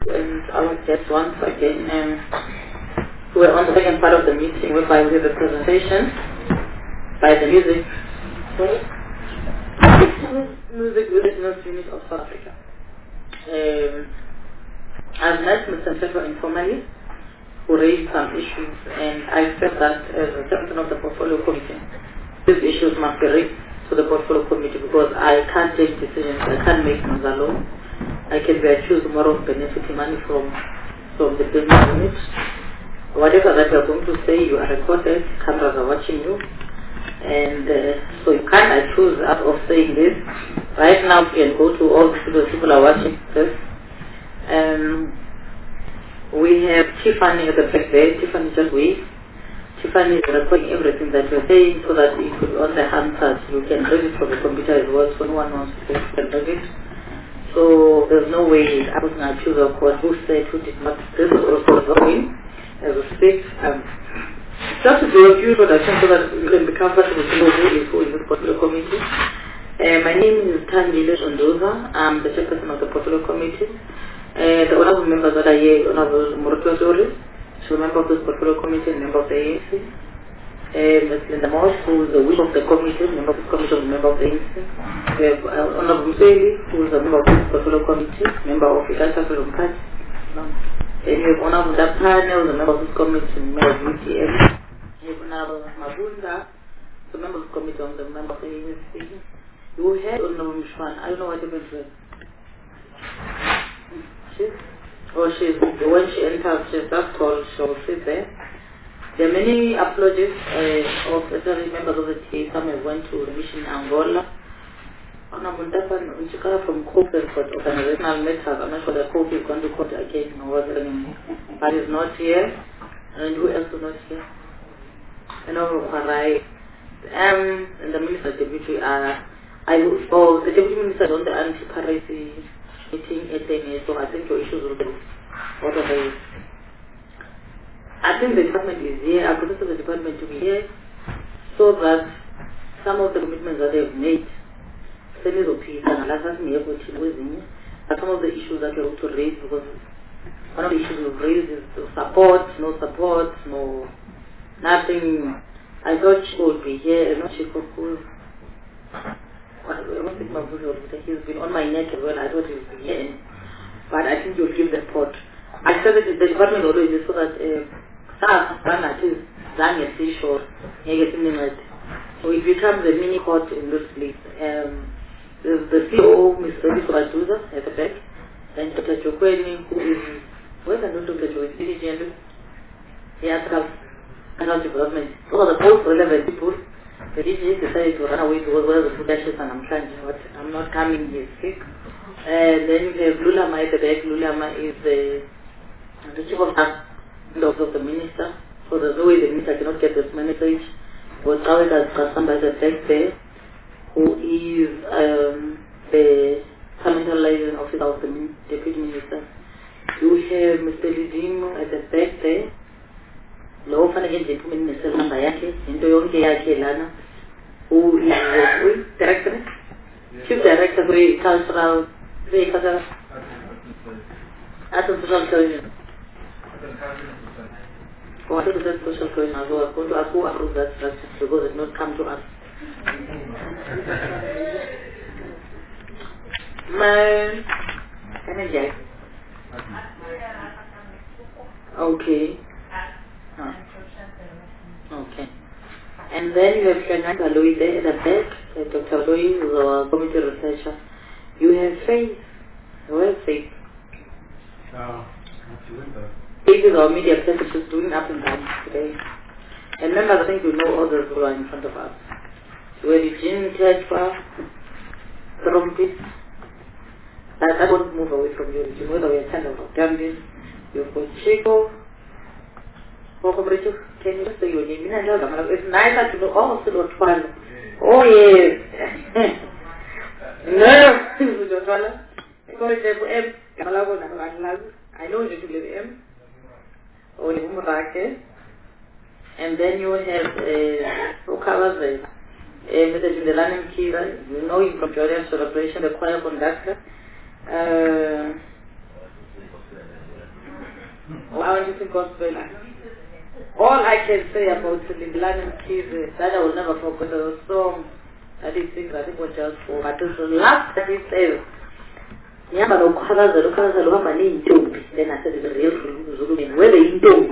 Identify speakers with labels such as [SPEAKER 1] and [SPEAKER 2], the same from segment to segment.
[SPEAKER 1] and our guests once again. We're on the second part of the meeting whereby we have a presentation by the Music Business Unit of South Africa. I've met Mr. Mthethwa informally, who raised some issues, and I felt that as a chairman of the portfolio committee, these issues must be raised to the portfolio committee because I can't take decisions, I can't make things alone. I can be accused tomorrow of benefiting money from the business unit. Whatever that you're going to say, you are recorded, cameras are watching you, and so you can't accuse us of saying this. Right now, you can go to all the people are watching this. We have Tiffany at the back there. Tiffany just wave. Tiffany is recording everything that you're saying so that you could on the handset you can read it from the computer as well, so no one wants to can read it. So there's no way I was going to accuse of court who said who did not. This is also going as we speak. Just to do a few introductions so that you can be comfortable to know who is the portfolio committee. My name is Thandile Sondoza. I'm the chairperson of the portfolio committee. The honorable members that are here, Honorable Moroto Dori, she's a member of this portfolio committee and member of the ANC. Ms. Linda Moss, who is the whip of the committee, member of this committee, member of the ANC. We have Honorable Mseli, who is a member of this portfolio committee, member of the Uganda Freedom Party. And we have Honorable Dapane, who is a member of this committee, member of UTM. We have Honorable Mabunda, who is a member of this committee, and a member of the ANC. You had Honorable Mshwan, I don't know what happened to her. When she enters, she's just told she'll sit there. There are many apologies of especially members of the TA. Some have went to the mission in Angola. Honorable Ndafan Unchika from COPE for organizational matters. I'm not sure that COPE is going to court again or what's happening. But he's not here. And who else is not here? Honorable Farai. And the Minister Deputy the Deputy Minister is on the anti-piracy meeting at 10 a.m. So I think your issues will be out of the I think the department is here. I propose the department to be here so that some of the commitments that they've made, some of the issues that you're going to raise, because one of the issues we've raised is support, no nothing. I thought she would be here, and not she could. He's been on my neck as well. I thought he would be here, but I think you'll give the report. I said that the department always is so that so it becomes a mini court in this place. There's the CEO, Mr. Raduza, at the back, and Dr. Chokweni, who is, where's the Dr. Chokweni? Yes, Canal Development. Those are the most relevant people. The DG decided to run away because where the food ashes and I'm not coming, he's sick. And then we have Lulama at the back. Lulama is the chief of staff of the minister. So there's no way the minister cannot get this message. But now it has got somebody at the back there who is the parliamentary liaison officer of the deputy minister. You have Mr. Lidimo at the back there. Lo fana ke nje minister namba yakhe into yonke yakhe lana who is director chief director for cultural social tourism or social tourism as well. Going to who approve that structure because it not come to us. My energy. Okay. Okay. And then you have Kanaka Louis there at the back. Dr. Louis is our committee researcher. You have Faith. Where is Faith? Faith is our media person. She's doing up and down today. And members, I think you know all those who are in front of us. We have Eugene Tedford, Trumpet. I won't move away from you, Eugene. Whether we are kind of Gambia, you've got Chico. Can you just say your name? It's nice to know all the Lotwala. Oh, yes. No, I know you to live M. Or Murake. And then you have who covers it? Mr. Jindelanim Kira, you know him from Jordan Celebration, the choir conductor. or I want to think gospel. All I can say about Lindelani Mkhize that I will never forget the song that he sings, I think was just for, but it's the last that he says, then I said it's a real Zulu name. Whether he don't,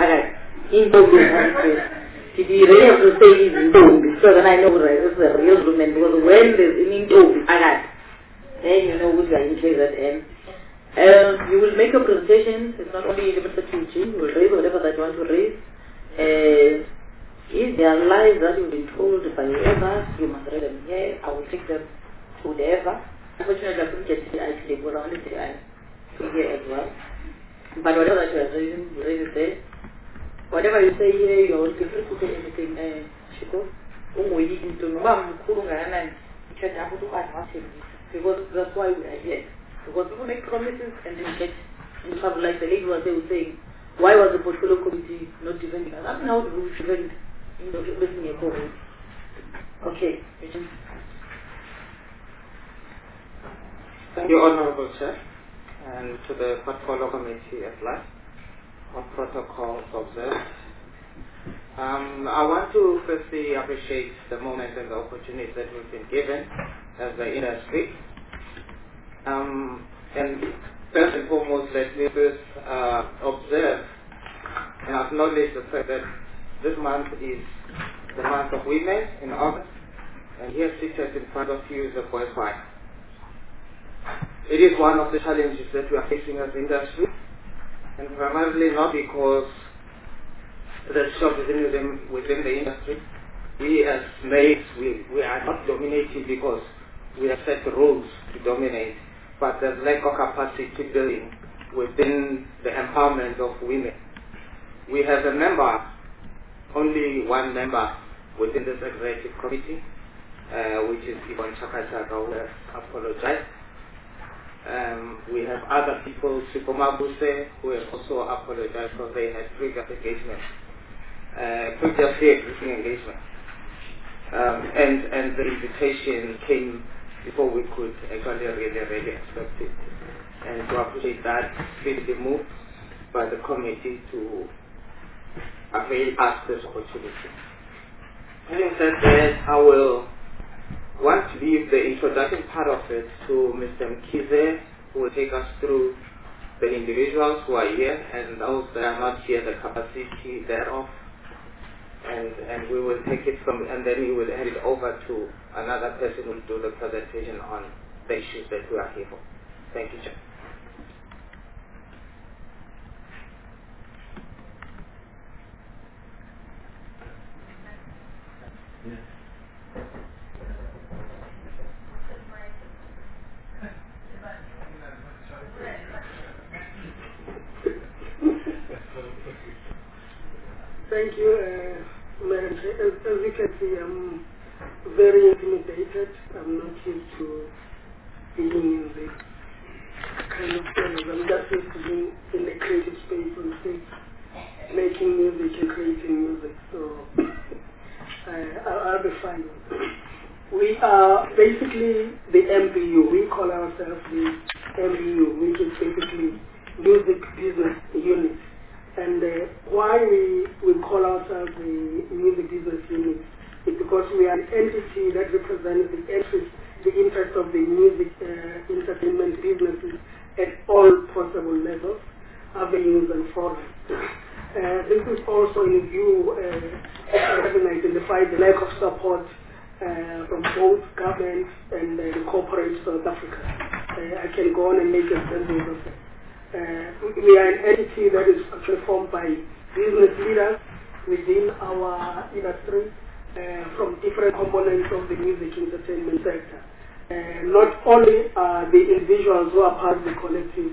[SPEAKER 1] did he really have to say he's in Ntombi? So then I know right, this is a real Zulu name, because when there's an Ntombi, then you know which guy in KZN. You will make a presentation. It's not only limited to teaching. You will raise whatever that you want to raise. If there are lies that you've been told by whoever, you must read them here. I will take them to whatever. Unfortunately, I couldn't get to the IT because I wanted to here as well. But whatever that you are raising, you raise it there. Whatever you say here, you are free to say anything. Shiko, because that's why we are here. Because people make promises and then get in trouble, like the lady was saying, why was the portfolio committee not defending us? I don't know how to defend listening a call. Okay.
[SPEAKER 2] Thank you, Honorable Chair, and to the portfolio committee at large, of protocols observed. I want to firstly appreciate the moment and the opportunity that we've been given as the industry. And first and foremost, let me first observe and acknowledge the fact that this month is the month of women in August, and here seated in front of you is a boy's wife. It is one of the challenges that we are facing as industry, and primarily not because the shop is within the industry. We as maids, we are not dominating because we have set the rules to dominate, but the lack of capacity building within the empowerment of women. We have a member, only one member within this executive committee, which is Yvonne Chakachaka, who has apologized. We have other people, Sipoma Buse, who have also apologized because they had previous engagement, previously existing engagement. And the invitation came before we could actually really accept it. And to appreciate that, really moved by the committee to avail us this opportunity. Having said that, I will want to leave the introduction part of it to Mr. Mkhize, who will take us through the individuals who are here and those that are not here, the capacity thereof. And we will take it from, and then we will hand it over to another person who will do the presentation on the issues that we are here for. Thank you, Chair.
[SPEAKER 3] Thank you, Madam Chair. As you can see, I'm very intimidated. I'm not used to being in this kind of service. I'm just used to being in the creative space on stage, making music and creating music. So I'll be fine. We are basically the MBU. We call ourselves the MBU, which is basically Music Business Unit. And why we call ourselves the Music Business Unit is because we are an entity that represents the interest of the music entertainment businesses at all possible levels, avenues and forums. This is also in view having identified the lack of support from both governments and the corporate South Africa. I can go on and make examples of that. We are an entity that is actually formed by business leaders within our industry from different components of the music entertainment sector. Not only are the individuals who are part of the collective,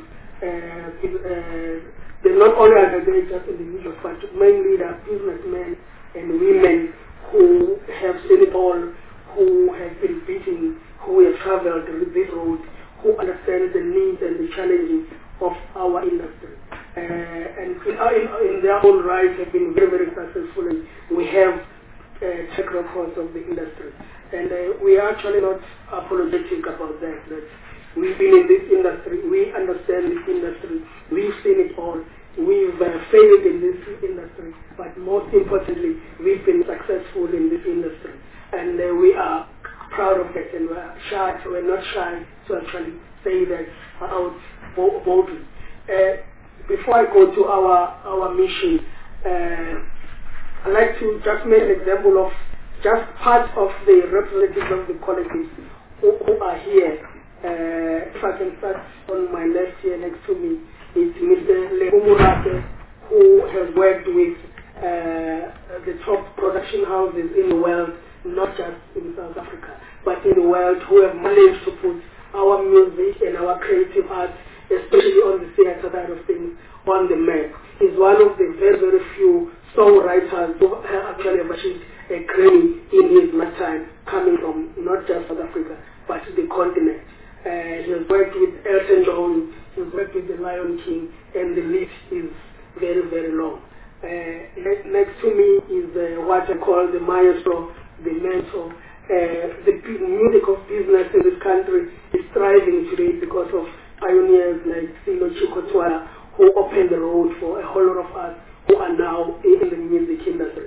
[SPEAKER 3] they're not only are they just individuals, but mainly they are businessmen and women who have seen it all, who have been beating, who have traveled this road, who understand the needs and the challenges of our industry. And in their own right have been very, very successful. And we have track records of the industry. And we are actually not apologetic about that We've been in this industry. We understand this industry. We've seen it all. We've failed in this industry, but most importantly, we've been successful in this industry, and we are proud of it, and we're not shy to actually say that out boldly. Before I go to our mission, I'd like to just make an example of just part of the representatives of the colleges who are here. If I can start on my left here next to me, it's Mr. Leumurate, who has worked with the top production houses in the world, not just in South Africa, but in the world, who have managed to put our music and our creative arts, especially on the theatre side of things, on the map. He's one of the very, very few songwriters who actually have achieved a Grammy in his lifetime, coming from not just South Africa, but the continent. He has worked with Elton John, he's worked with the Lion King, and the list is very, very long. Next to me is what I call the maestro, the mentor. The music of business in this country is thriving today because of pioneers like Silo Chikotwala, who opened the road for a whole lot of us who are now in the music industry.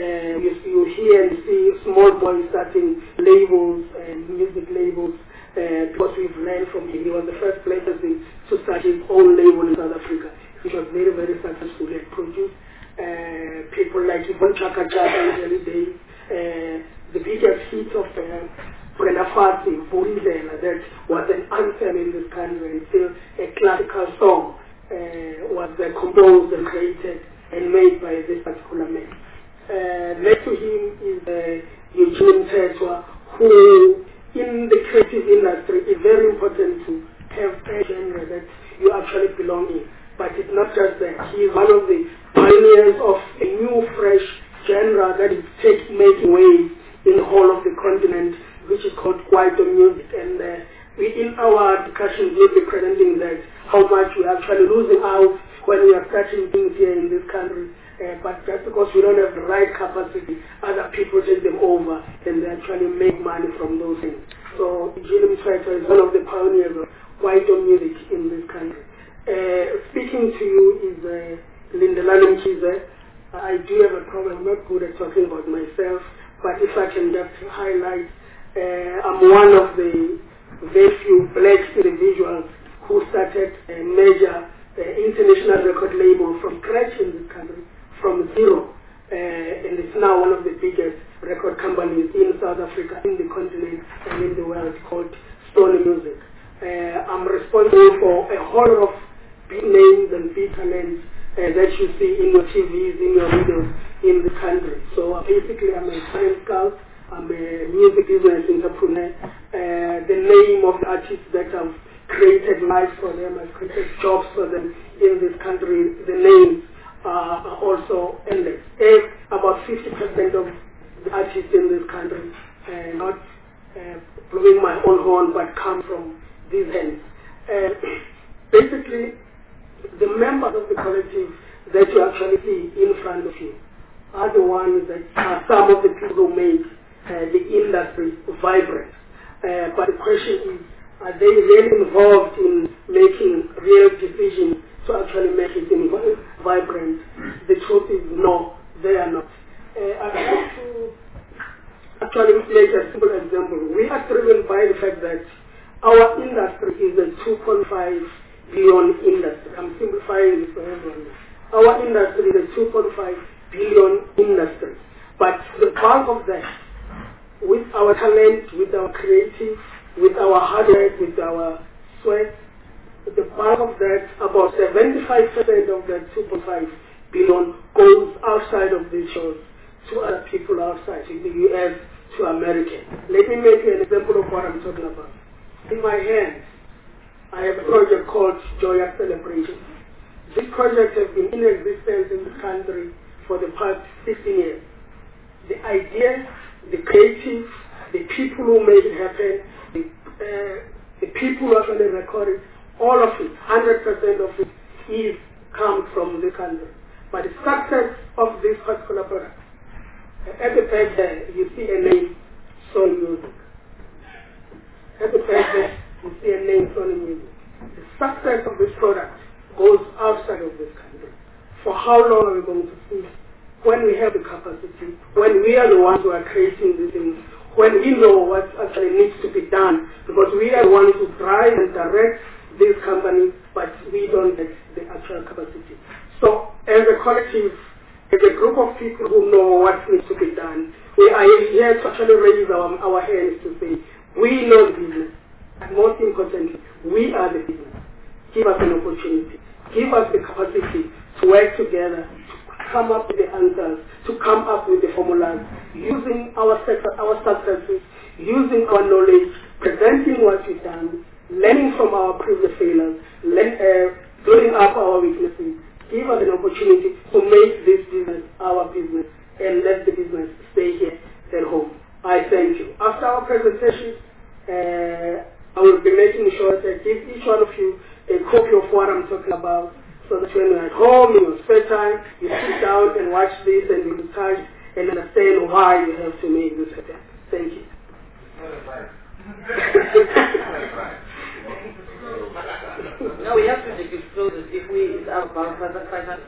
[SPEAKER 3] You hear and see small boys starting labels and music labels because we've learned from him. He was the first person to start his own label in South Africa, which was very, very successful. He had produced people like Yvonne Chaka Chaka in the early days. The biggest hit of Brenda Fassie, Borizela, that was an anthem in this country, and still a classical song, was composed and created and made by this particular man. Next to him is Eugene Tetwa, who in the creative industry is very important to have a genre that you actually belong in. But it's not just that. He is one of the pioneers of a new, fresh genre that is making waves in the whole of the continent, which is called Kwaito music. And in our discussions, we'll be presenting that how much we're actually losing out when we are starting things here in this country. But just because we don't have the right capacity, other people take them over and they actually make money from those things. So Eugene Mthethwa is one of the pioneers of Kwaito music in this country. Speaking to you is Lindelani Mkhize. I do have a problem. I'm not good at talking about myself, but if I can just highlight, I'm one of the very few black individuals who started a major international record label from scratch in this country, from zero, and it's now one of the biggest record companies in South Africa, in the continent, and in the world, called Stone Music. I'm responsible for a whole lot of big names and big talents that you see in your TVs, in your videos in the country. So basically I'm a talent scout, I'm a music business entrepreneur. The name of the artists that I've created lives for them, I've created jobs for them in this country, the names are also endless. About 50% of the artists in this country, not blowing my own horn, but come from these hands. Basically, the members of the collective that you actually see in front of you are the ones that are some of the people who make the industry vibrant. But the question is, are they really involved in making real decisions to actually make it vibrant? The truth is no, they are not. I'd like to actually make a simple example. We are driven by the fact that our industry is a 2.5 billion industry. I'm simplifying this for everyone. Our industry is a 2.5 billion industry. But the bulk of that, with our talent, with our creative, with our hard work, with our sweat, the bulk of that, about 75% of that 2.5 billion goes outside of these shows to other people outside, in the US, to America. Let me make you an example of what I'm talking about. In my hands, I have a project called Joyous Celebration. This project has been in existence in this country for the past 16 years. The ideas, the creative, the people who made it happen, the people who actually recorded, all of it, 100% of it comes from the country. But the success of this particular product, at the back there, you see a name, Soul Music. At the back there, you see a name Sony Music. The success of this product goes outside of this country. For how long are we going to see? When we have the capacity, when we are the ones who are creating these things, when we know what actually needs to be done, because we are the ones who drive and direct these companies, but we don't get the actual capacity. So as a collective, as a group of people who know what needs to be done, we are here to actually raise our hands to say, we know the business, and most importantly, we are the business. Give us an opportunity. Give us the capacity to work together, to come up with the answers, to come up with the formulas, using our successes, using our knowledge, presenting what we've done, learning from our previous failures, building up our weaknesses. Give us an opportunity to make this business our business and let the business stay here at home. I thank you. After our presentation, I will be making sure that I give each one of you a copy of what I'm talking about, so that when you're at home, in your spare time, you sit down and watch this and you decide and understand why you have to make this happen. Thank you.
[SPEAKER 1] No, we have to disclose it if it's out of our financial.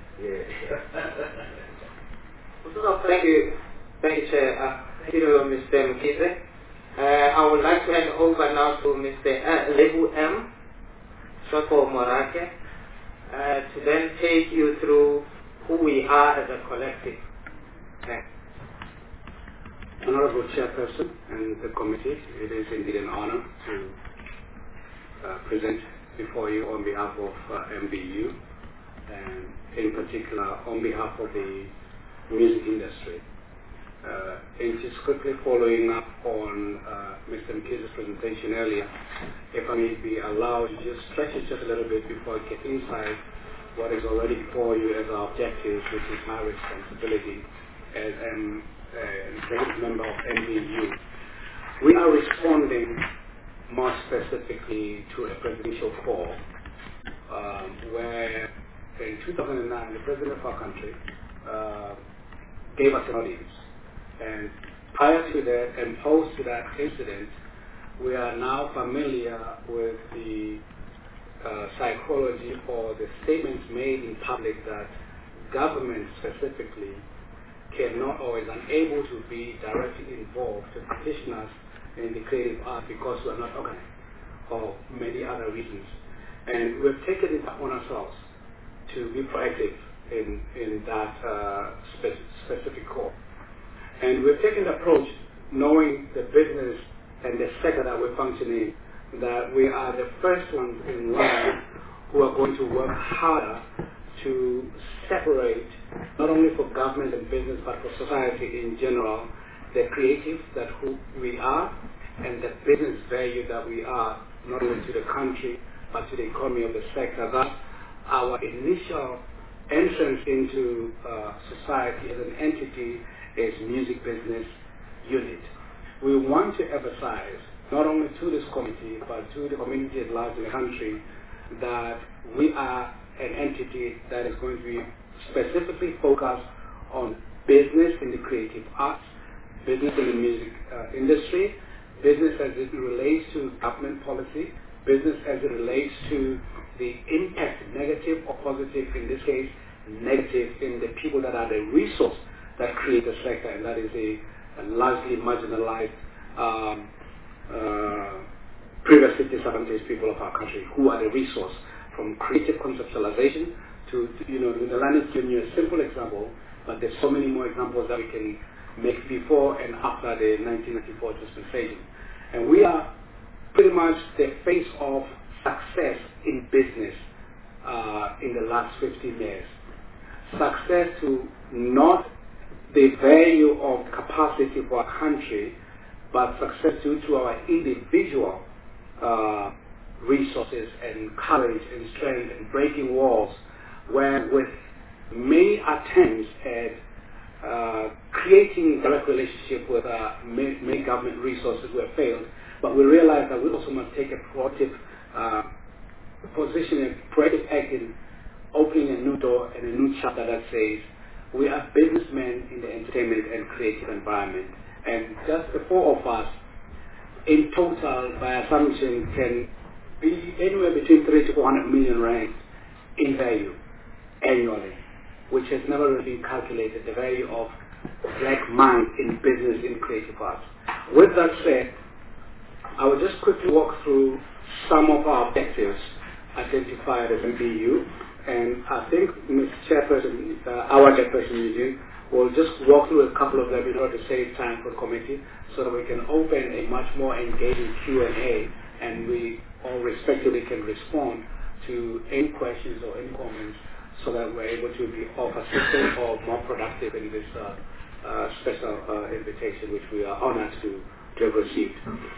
[SPEAKER 2] Thank you. Thank you, Chair. Thank you, Mr. Mkhize. I would like to hand over now to Mr. Lebu M. short for Morake, to then take you through who we are as a collective. Thanks.
[SPEAKER 4] Honorable Chairperson and the committee, it is indeed an honor to present before you on behalf of MBU, and in particular on behalf of the music industry. And just quickly following up on Mr. Mkhize's presentation earlier, if I may be allowed to just stretch it just a little bit before I get inside what is already before you as our objective, which is my responsibility as a executive member of MBU. We are responding more specifically to a presidential call where in 2009 the president of our country gave us an audience. And prior to that and post to that incident, we are now familiar with the psychology or the statements made in public that government specifically cannot or is unable to be directly involved to petition us in the creative art because we are not organized or many other reasons. And we've taken it upon ourselves to be proactive in that specific call. And we've taken the approach, knowing the business and the sector that we function in, that we are the first ones in line who are going to work harder to separate, not only for government and business, but for society in general, the creative that who we are and the business value that we are, not only to the country, but to the economy of the sector. Thus, our initial entrance into society as an entity is music business unit. We want to emphasize, not only to this committee, but to the community at large in the country, that we are an entity that is going to be specifically focused on business in the creative arts, business in the music industry, business as it relates to government policy, business as it relates to the impact, negative or positive, in this case, negative in the people that are the resource that create the sector, and that is a largely marginalized, previously disadvantaged people of our country who are the resource, from creative conceptualization to the line is giving you a simple example, but there's so many more examples that we can make before and after the 1994 dispensation. And we are pretty much the face of success in business in the last 15 years. Success to not the value of capacity for our country, but success due to our individual resources and courage and strength and breaking walls, where with many attempts at creating direct relationship with many government resources we have failed, but we realize that we also must take a proactive position, a proactive act in opening a new door and a new chapter that says we are businessmen in the entertainment and creative environment. And just the four of us in total, by assumption, can be anywhere between 300 to 400 million rand in value annually, which has never really been calculated, the value of black mind in business in creative arts. With that said, I will just quickly walk through some of our objectives identified as MBU, and I think Ms. Chairperson, our Chairperson Eugene, will just walk through a couple of them in order to save time for the committee so that we can open a much more engaging Q&A, and we all respectively can respond to any questions or any comments so that we're able to be of assistance or more productive in this special invitation which we are honored to have received.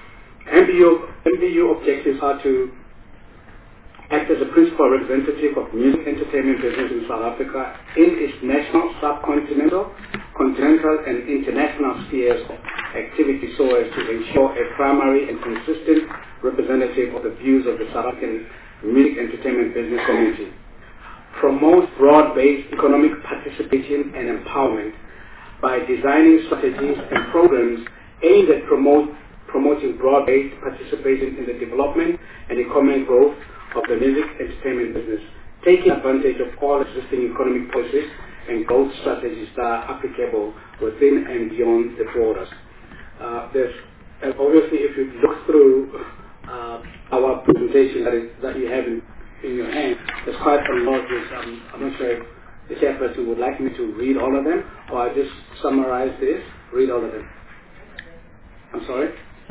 [SPEAKER 4] MBU objectives are to act as a principal representative of music entertainment business in South Africa in its national, subcontinental, continental and international spheres of activity so as to ensure a primary and consistent representative of the views of the South African music entertainment business community. Promote broad-based economic participation and empowerment by designing strategies and programs aimed at promoting broad-based participation in the development and economic growth of the music entertainment business, taking advantage of all existing economic policies and growth strategies that are applicable within and beyond the borders. Obviously, if you look through our presentation that you have in your hand, there's quite a lot of this. I'm not sure if the chairperson would like me to read all of them, or I just summarize this, read all of them. I'm sorry?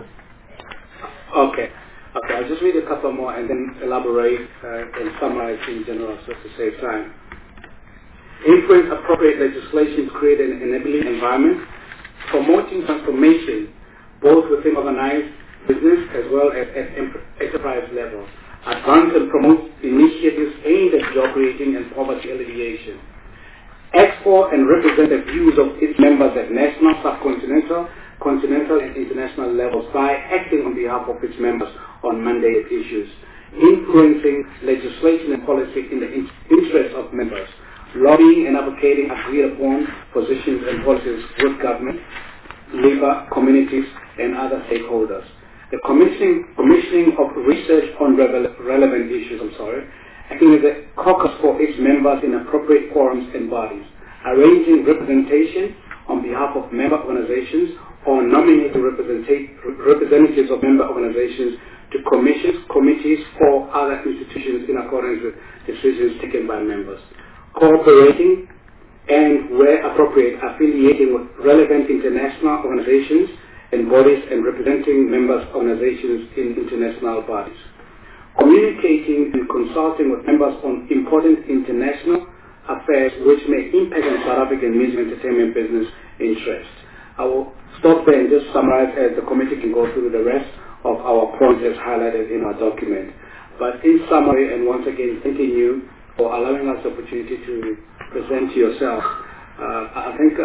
[SPEAKER 4] Okay, I'll just read a couple more and then elaborate and summarize in general so to save time. Influence appropriate legislation to create an enabling environment, promoting transformation both within organized business as well as at enterprise level. Advance and promote initiatives aimed at job creating and poverty alleviation. Export and represent the views of its members at national, subcontinental, continental and international levels by acting on behalf of its members on mandated issues. Influencing legislation and policy in the interest of members. Lobbying and advocating agreed upon positions and policies with government, labor, communities and other stakeholders. The commissioning of research on relevant issues, acting as a caucus for its members in appropriate forums and bodies, arranging representation on behalf of member organizations or nominating representatives of member organizations to commissions, committees or other institutions in accordance with decisions taken by members. Cooperating and, where appropriate, affiliating with relevant international organizations and bodies and representing members' organizations in international bodies. Communicating and consulting with members on important international affairs which may impact on South African music entertainment business interests. I will stop there and just summarize as the committee can go through the rest of our points as highlighted in our document. But in summary, and once again thanking you for allowing us the opportunity to present to yourself, I think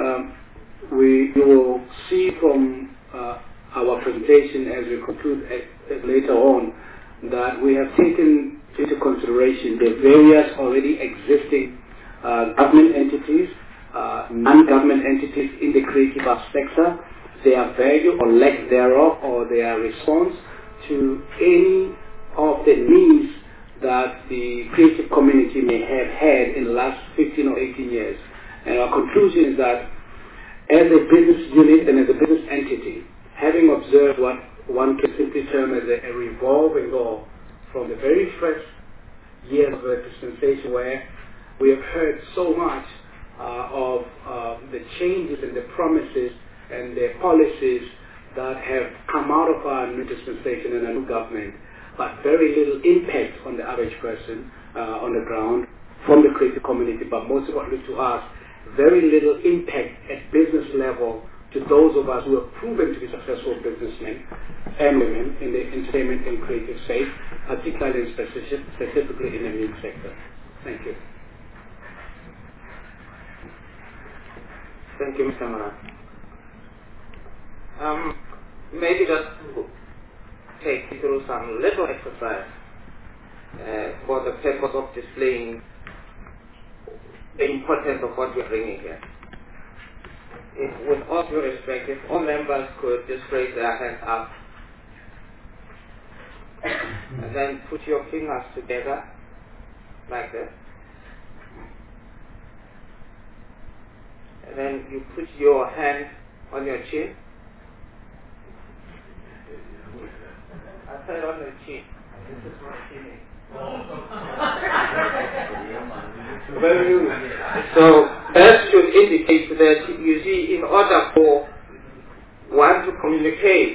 [SPEAKER 4] you will see from our presentation as we conclude later on that we have taken into consideration the various already existing government entities, non-government entities in the creative arts sector, their value or lack thereof, or their response to any of the needs that the creative community may have had in the last 15 or 18 years. And our conclusion is that as a business unit and as a business entity, having observed what one can simply term as a revolving door from the very first year of the dispensation, where we have heard so much of the changes and the promises and the policies that have come out of our new dispensation and our new government, but very little impact on the average person on the ground from the creative community, but most importantly to us, very little impact at business level to those of us who have proven to be successful businessmen and women in the entertainment and creative space, particularly and specifically in the music sector. Thank you.
[SPEAKER 2] Thank you, Mr. Marat. Maybe just to take you through some little exercise for the purpose of displaying the importance of what we're bringing here. With all due respect, if all members could just raise their hands up And then put your fingers together, like that. And then you put your hand on your chin. I said on your chin. This is my chin. So that should indicate that you see, in order for one to communicate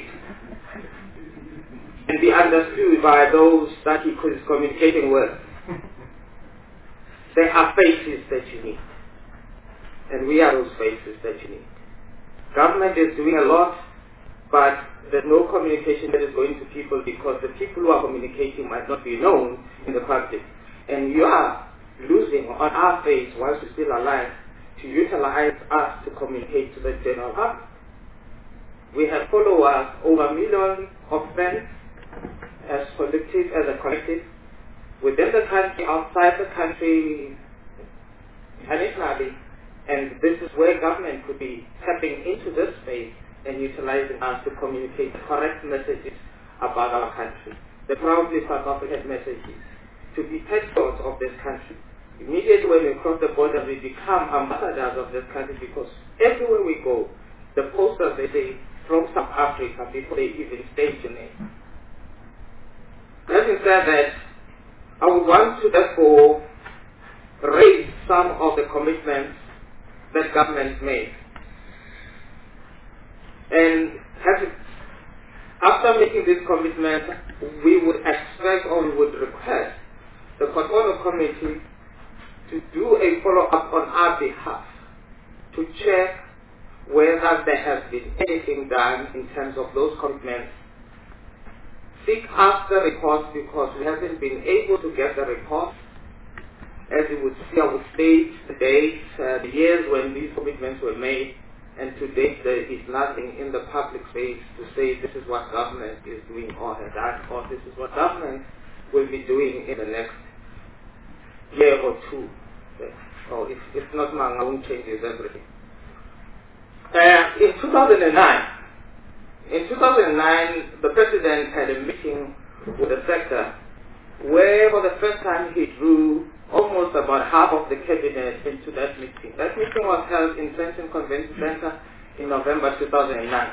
[SPEAKER 2] and be understood by those that he is communicating with, there are faces that you need. And we are those faces that you need. Government is doing a lot, but there's no communication that is going to people because the people who are communicating might not be known in the public. And you are losing on our face, whilst we're still alive, to utilize us to communicate to the general public. We have followers, over 1 million of them, as collective, as a collective, within the country, outside the country, internationally, and this is where government could be tapping into this space and utilizing us to communicate correct messages about our country, the proudly South African messages, to be patriots of this country. Immediately when we cross the border, we become ambassadors of this country because everywhere we go, the posters, they say, from South Africa before they even station it. Having said that, I would want to therefore raise some of the commitments that government made. And after making this commitment, we would expect or we would request the Portfolio Committee to do a follow-up on our behalf to check whether there has been anything done in terms of those commitments. Seek after reports because we haven't been able to get the report. As you would see, I would state the dates, the years when these commitments were made, and to date there is nothing in the public space to say this is what government is doing or has done, or this is what government will be doing in the next year or two. So if not, my own changes everything. In 2009, the President had a meeting with the sector where for the first time he drew almost about half of the cabinet into that meeting. That meeting was held in Sandton Convention Center in November 2009.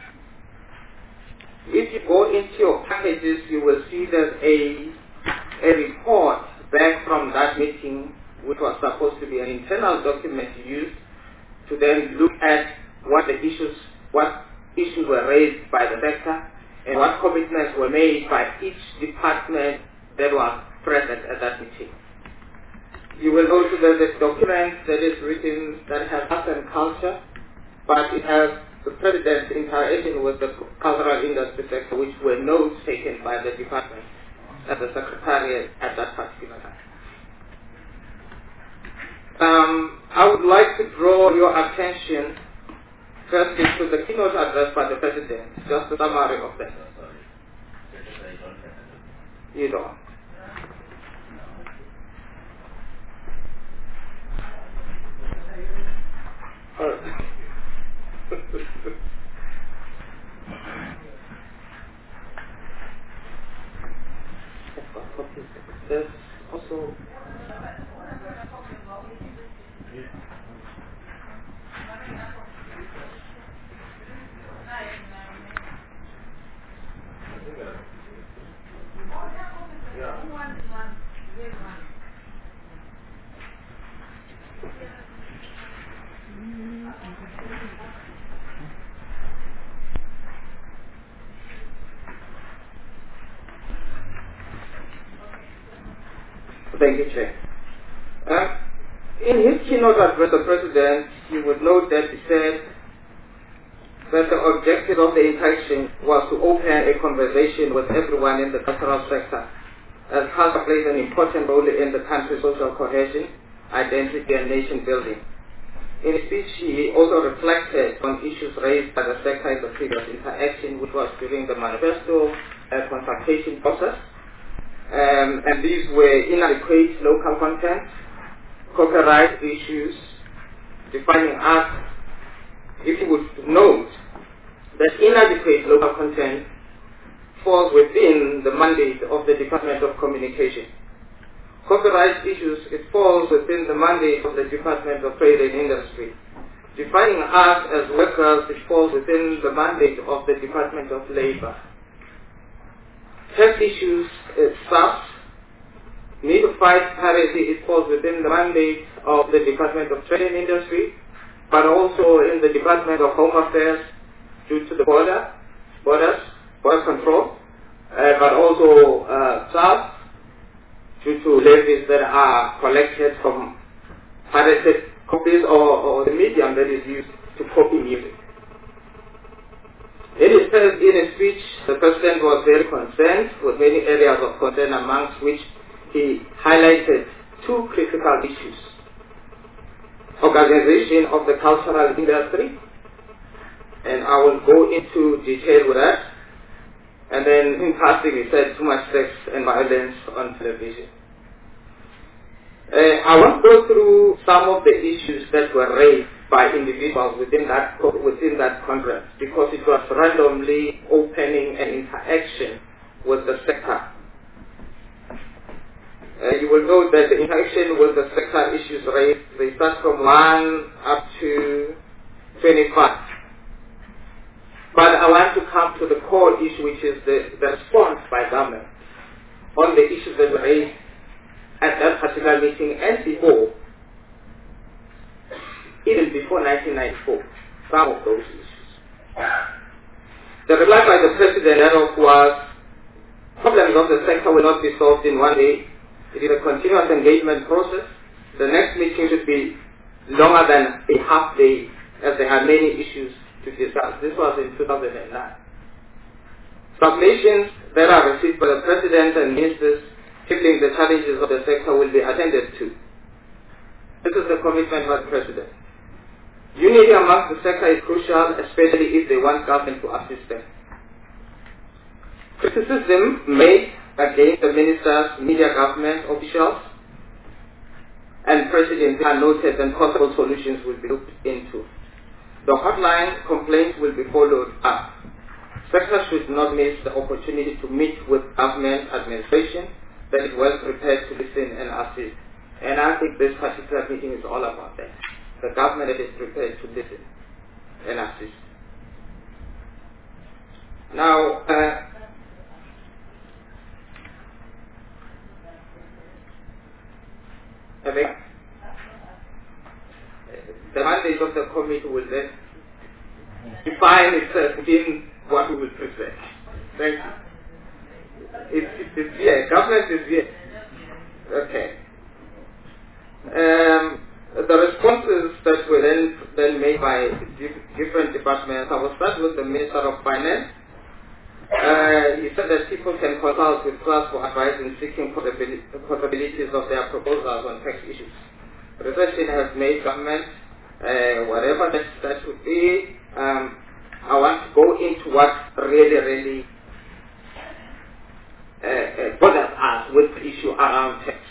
[SPEAKER 2] If you go into your packages, you will see there's a report back from that meeting, which was supposed to be an internal document used to then look at what issues were raised by the sector and what commitments were made by each department that was present at that meeting. You will notice there's a document that is written that has arts and culture, but it has the President's interaction with the cultural industry sector, which were notes taken by the department at the Secretariat at that particular time. I would like to draw your attention firstly to the keynote address by the President, just a summary of that. You don't. There's also Thank you, Chair. In his keynote address, the President, you would note that he said that the objective of the interaction was to open a conversation with everyone in the cultural sector, as culture plays an important role in the country's social cohesion, identity, and nation building. In his speech, he also reflected on issues raised by the sector in the previous interaction, which was during the manifesto consultation process. And these were inadequate local content, copyright issues, defining art. If you would note that inadequate local content falls within the mandate of the Department of Communication. Copyright issues, it falls within the mandate of the Department of Trade and Industry. Defining us as workers, it falls within the mandate of the Department of Labor. Health issues, SAFs, need to fight piracy, it falls within the mandate of the Department of Trade and Industry, but also in the Department of Home Affairs due to the border control, but also SAFs due to levies that are collected from pirated copies or the medium that is used to copy music. In his speech, the President was very concerned with many areas of concern, amongst which he highlighted two critical issues: organization of the cultural industry, and I will go into detail with that. And then in passing, he said too much sex and violence on television. I want to go through some of the issues that were raised by individuals within that conference, because it was randomly opening an interaction with the sector. You will note that the interaction with the sector issues raised, they start from 1 up to 25. But I want to come to the core issue, which is the response by government on the issues that were raised at that particular meeting and before, even before 1994, some of those issues. The reply by the President was, problems of the sector will not be solved in one day. It is a continuous engagement process. The next meeting should be longer than a half day, as there are many issues to discuss. This was in 2009. Submissions that are received by the President and Ministers tackling the challenges of the sector will be attended to. This is the commitment by the President. Unity amongst the sector is crucial, especially if they want government to assist them. Criticism made against the ministers, media, government officials, and President are noted, and possible solutions will be looked into. The hotline complaints will be followed up. Sector should not miss the opportunity to meet with government administration that is well prepared to listen and assist. And I think this particular meeting is all about that. The government that is prepared to listen and assist. Now, the mandate of the committee will then define itself within what we will present. Thank you. It's here. Government is here. Okay. The responses that were then made by different departments, I will start with the Minister of Finance. He said that people can consult with us for advice in seeking possibilities of their proposals on tax issues. Research has made government, whatever that would be. I want to go into what really bothers us with the issue around tax.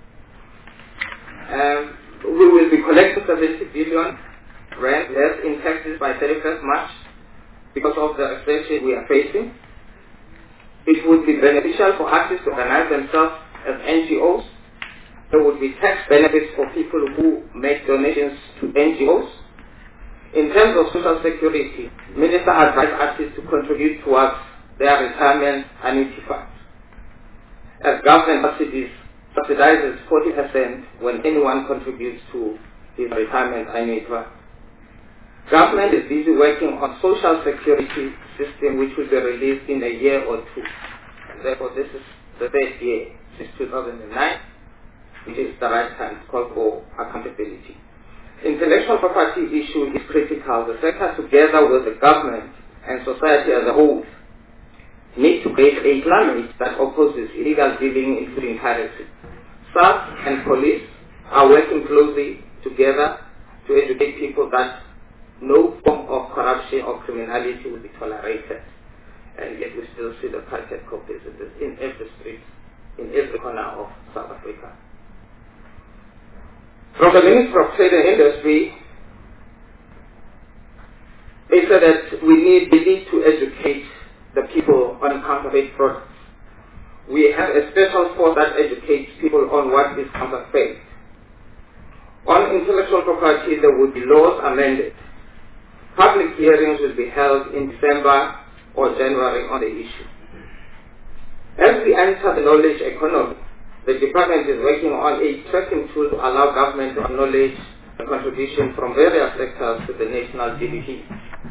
[SPEAKER 2] We will be collecting 70 billion rand less in taxes by 31st March because of the recession we are facing. It would be beneficial for artists to organize themselves as NGOs. There would be tax benefits for people who make donations to NGOs. In terms of social security, Minister advised artists to contribute towards their retirement annuity funds. As government subsidizes 40% when anyone contributes to his retirement annuity fund. Government is busy working on social security system which will be released in a year or two. And therefore this is the third year since 2009, which is the right time to call for accountability. Intellectual property issue is critical. The sector, together with the government and society as a whole, need to create a climate that opposes illegal dealing, including piracy. SARS and police are working closely together to educate people that no form of corruption or criminality will be tolerated. And yet we still see the pirated copies in every street, in every corner of South Africa. From the Minister of Trade and Industry, they said that we need to educate the people on counterfeit products. We have a special force that educates people on what is counterfeit. On intellectual property, there will be laws amended. Public hearings will be held in December or January on the issue. As we enter the knowledge economy, the department is working on a tracking tool to allow government to acknowledge the contribution from various sectors to the national GDP.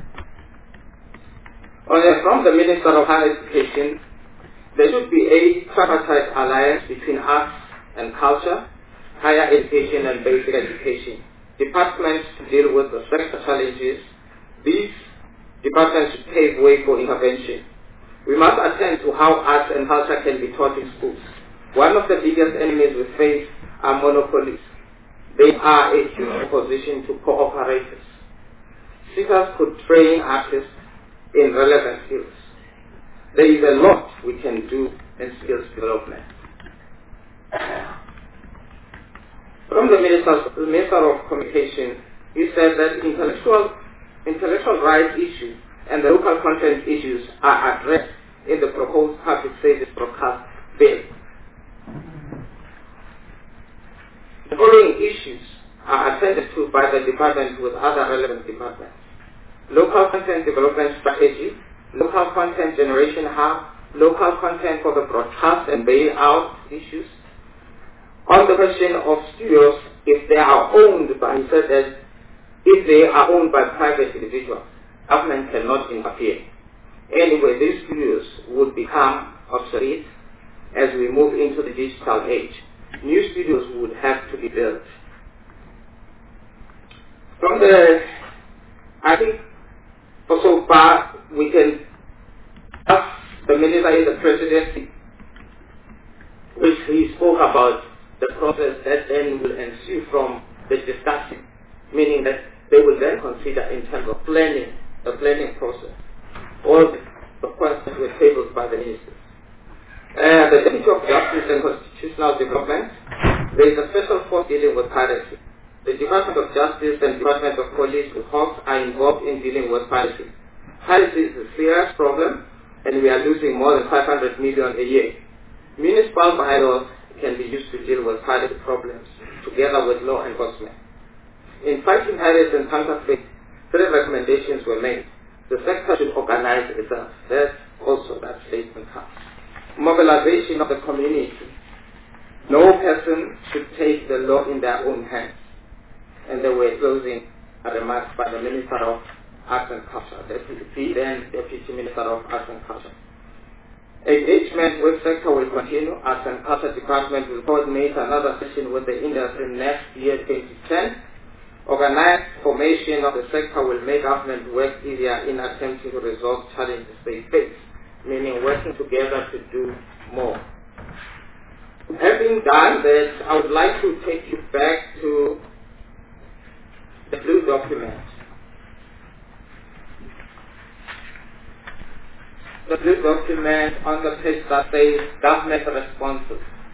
[SPEAKER 2] From the Minister of Higher Education, there should be a tripartite alliance between arts and culture, higher education and basic education. Departments to deal with the sector challenges. These departments should pave way for intervention. We must attend to how arts and culture can be taught in schools. One of the biggest enemies we face are monopolies. They are a huge opposition to cooperators. Seekers could train artists in relevant skills. There is a lot we can do in skills development. From the Minister of Communication, he said that intellectual rights issues and the local content issues are addressed in the proposed public service broadcast bill. The following issues are attended to by the department with other relevant departments: local content development strategy, local content generation hub, local content for the broadcast and bailout issues. On the question of studios, if they are owned by, he said that if they are owned by private individuals, government cannot interfere. Anyway, these studios would become obsolete as we move into the digital age. New studios would have to be built. I think for so far we can ask the minister in the presidency, which he spoke about the process that then will ensue from the discussion, meaning that they will then consider in terms of planning, the planning process, all the points that were tabled by the ministers. The Deputy of Justice and Constitutional Development, there is a special force dealing with piracy. The Department of Justice and Department of Police with Hawks are involved in dealing with piracy. Piracy is a serious problem, and we are losing more than 500 million a year. Municipal bylaws can be used to deal with piracy problems, together with law enforcement. In fighting piracy and counterfeit, 3 recommendations were made. The sector should organize itself. That's also that statement comes. Mobilization of the community. No person should take the law in their own hands. And there were closing remarks by the Minister of Arts and Culture, Deputy Minister of Arts and Culture. Engagement with sector will continue. Arts and Culture Department will coordinate another session with the industry next year, 2010. Organized formation of the sector will make government work easier in attempting to resolve challenges they face, meaning working together to do more. Having done that, I would like to take you back to the blue document. The blue document on the page that says government responses.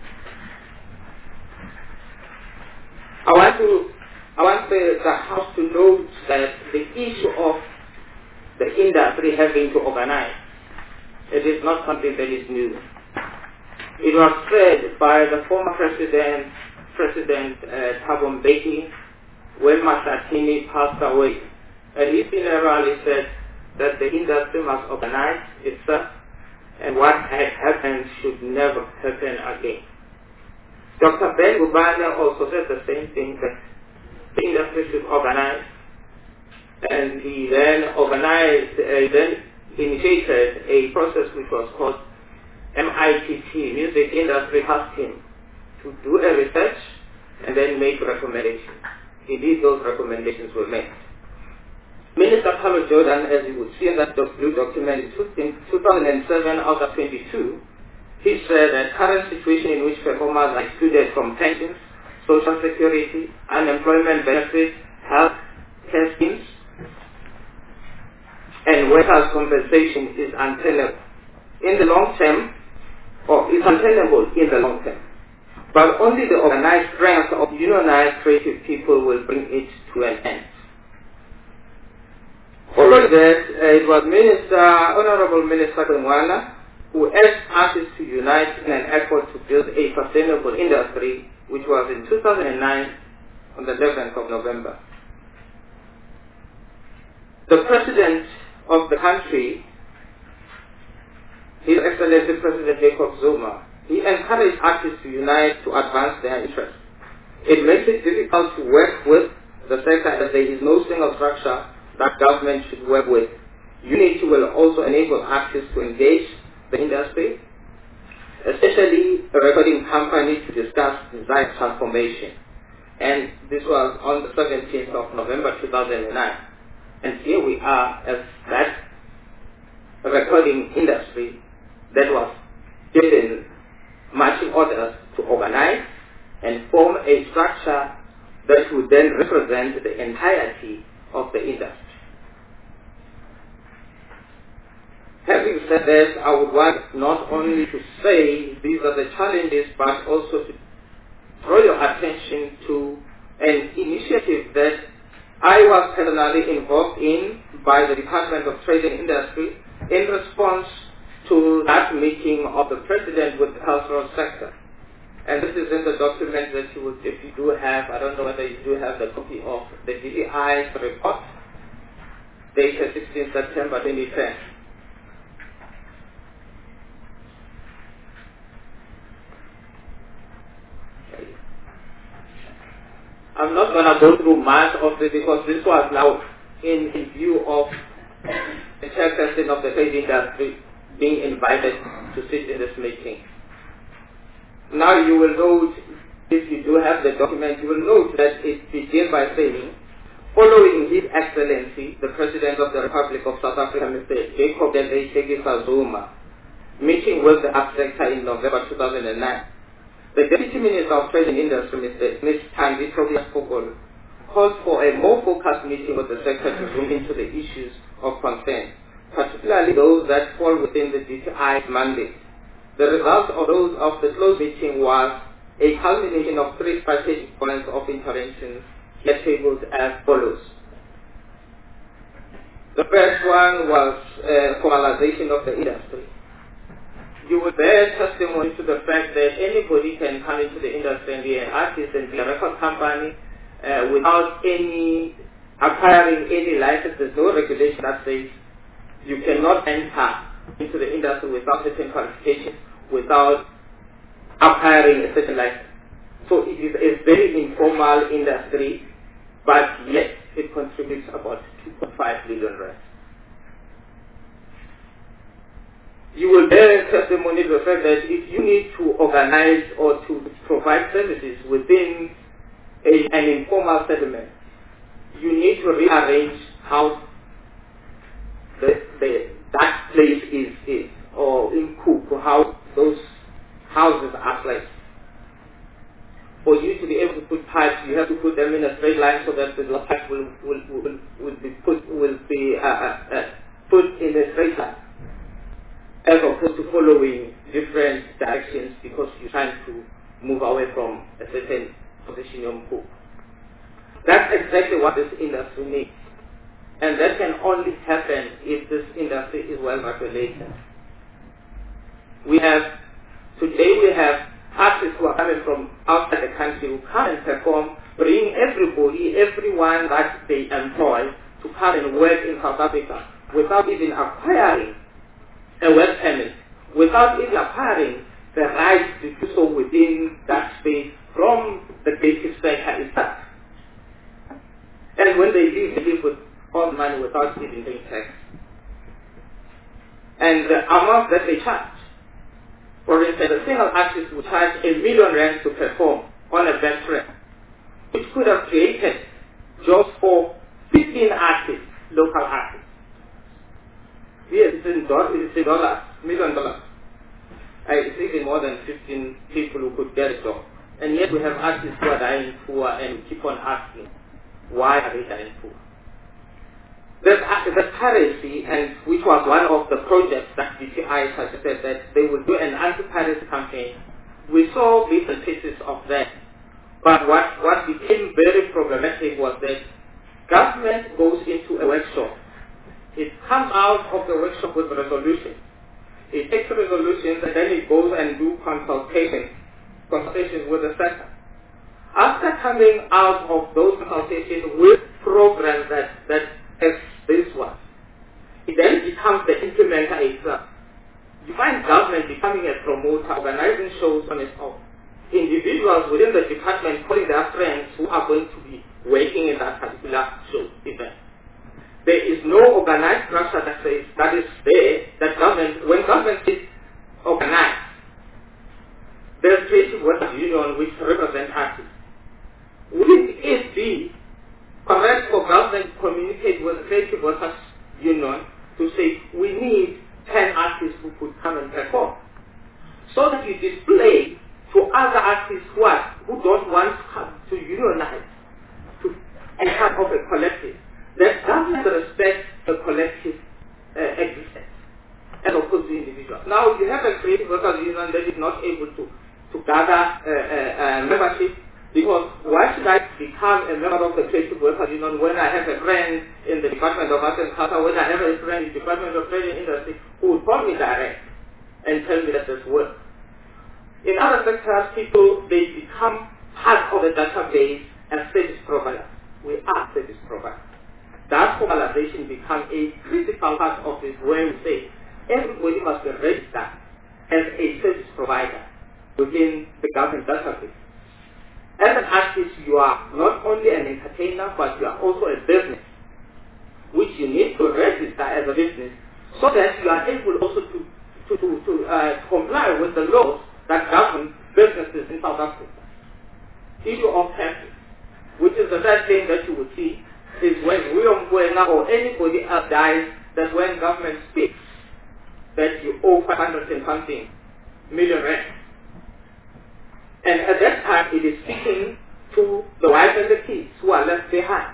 [SPEAKER 2] I want the House to note that the issue of the industry having to organize, it is not something that is new. It was said by the former President Thabo Mbeki when Masatini passed away. At his funeral he said that the industry must organize itself and what had happened should never happen again. Dr. Ben Gubane also said the same thing, that the industry should organize, and he then initiated a process which was called MITT, Music Industry Task Team, to do a research and then make recommendations. Indeed, those recommendations were made. Minister Paulo Jordan, as you would see in that blue document, in 2007 out of 22, he said that current situation in which performers are excluded from pensions, social security, unemployment benefits, health care schemes, and workers' compensation is untenable in the long term, or is untenable in the long term. But only the organized strength of unionized creative people will bring it to an end. Following that, it was Honorable Minister Kengwana who asked artists to unite in an effort to build a sustainable industry, which was in 2009 on the 11th of November. The President of the country, His Excellency President Jacob Zuma, he encouraged artists to unite to advance their interests. It makes it difficult to work with the sector as there is no single structure that government should work with. Unity will also enable artists to engage the industry, especially a recording company, to discuss design transformation. And this was on the 17th of November 2009. And here we are as that recording industry that was given marching orders to organize and form a structure that would then represent the entirety of the industry. Having said that, I would want not only to say these are the challenges, but also to draw your attention to an initiative that I was personally involved in by the Department of Trade and Industry in response to that meeting of the President with the cultural sector. And this is in the document that you would, if you do have, I don't know whether you do have the copy of the DEI's report, dated 16 September 2010. I'm not going to go through much of it because this was now in view of the chairperson of the trade industry being invited to sit in this meeting. Now you will note, if you do have the document, you will note that it begins by saying, following His Excellency, the President of the Republic of South Africa, Mr. Jacob Zuma, meeting with the art sector in November 2009, the Deputy Minister of Trade and Industry, Ms. Thandi Tobias-Fogolo, called for a more focused meeting with the sector to zoom into the issues of concern, particularly those that fall within the DTI's mandate. The result of the closed meeting was a culmination of 3 strategic points of intervention, here tabled as follows. The first one was formalization of the industry. You would bear testimony to the fact that anybody can come into the industry and be an artist and be a record company without any acquiring any license. There's no regulation that says you cannot enter into the industry without certain qualifications, without acquiring a certain license. So it is a very informal industry, but yet it contributes about 2.5 billion rand. You will bear testimony to the fact that if you need to organize or to provide services within an informal settlement, you need to rearrange how that place is, or in Cook, how those houses are placed. For you to be able to put pipes, you have to put them in a straight line so that the pipe will be put in a straight line, as opposed to following different directions because you're trying to move away from a certain position on Cook. That's exactly what this industry needs. And that can only happen if this industry is well regulated. Today we have artists who are coming from outside the country who come and perform, bring everyone that they employ to come and work in South Africa without even acquiring a work permit, without even acquiring the right to do so within that space from the basic sector itself. And when they leave with all the money without even paying tax. And the amount that they charge. For instance, a single artist would charge 1 million rand to perform on a bench rent, which could have created jobs for 15 artists, local artists. Yes, it's in dollars, $1 million. It's even more than 15 people who could get a job. And yet we have artists who are dying poor and keep on asking, why are they dying poor? The piracy, and which was one of the projects that DTI suggested that they would do an anti-piracy campaign. We saw bits and pieces of that. But what became very problematic was that government goes into a workshop It comes out of the workshop with resolutions. It takes resolutions and then it goes and do consultations with the sector. After coming out of those consultations with programs that has this one, it then becomes the implementer itself. You find government becoming a promoter, organizing shows on its own. Individuals within the department calling their friends who are going to be working in that particular show event. There is no organized structure that is there, that government, when government is organized, there's Creative Workers Union which represent artists. Wouldn't it be correct for government to communicate with the Creative Workers Union to say, we need 10 artists who could come and perform, so that you display to other artists who don't want to come to unionize, to become of a collective, that government respects the collective existence as opposed to individuals. Now, you have a Creative Workers Union that is not able to gather membership, because why should I become a member of the Creative Workers Union when I have a friend in the Department of Arts and Culture, when I have a friend in the Department of Trade and Industry who would call me direct and tell me that this works? In other sectors, people, they become part of the database and service providers. We are service providers. That formalization becomes a critical part of this, where we say everybody must be registered as a service provider within the government database. As an artist, you are not only an entertainer, but you are also a business, which you need to register as a business, so that you are able also to comply with the laws that govern businesses in South Africa. Issue of taxes, which is the first thing that you would see, is when William Kwena or anybody else dies, that when government speaks, that you owe 500 and something million rand. And at that time, it is speaking to the wife and the kids who are left behind.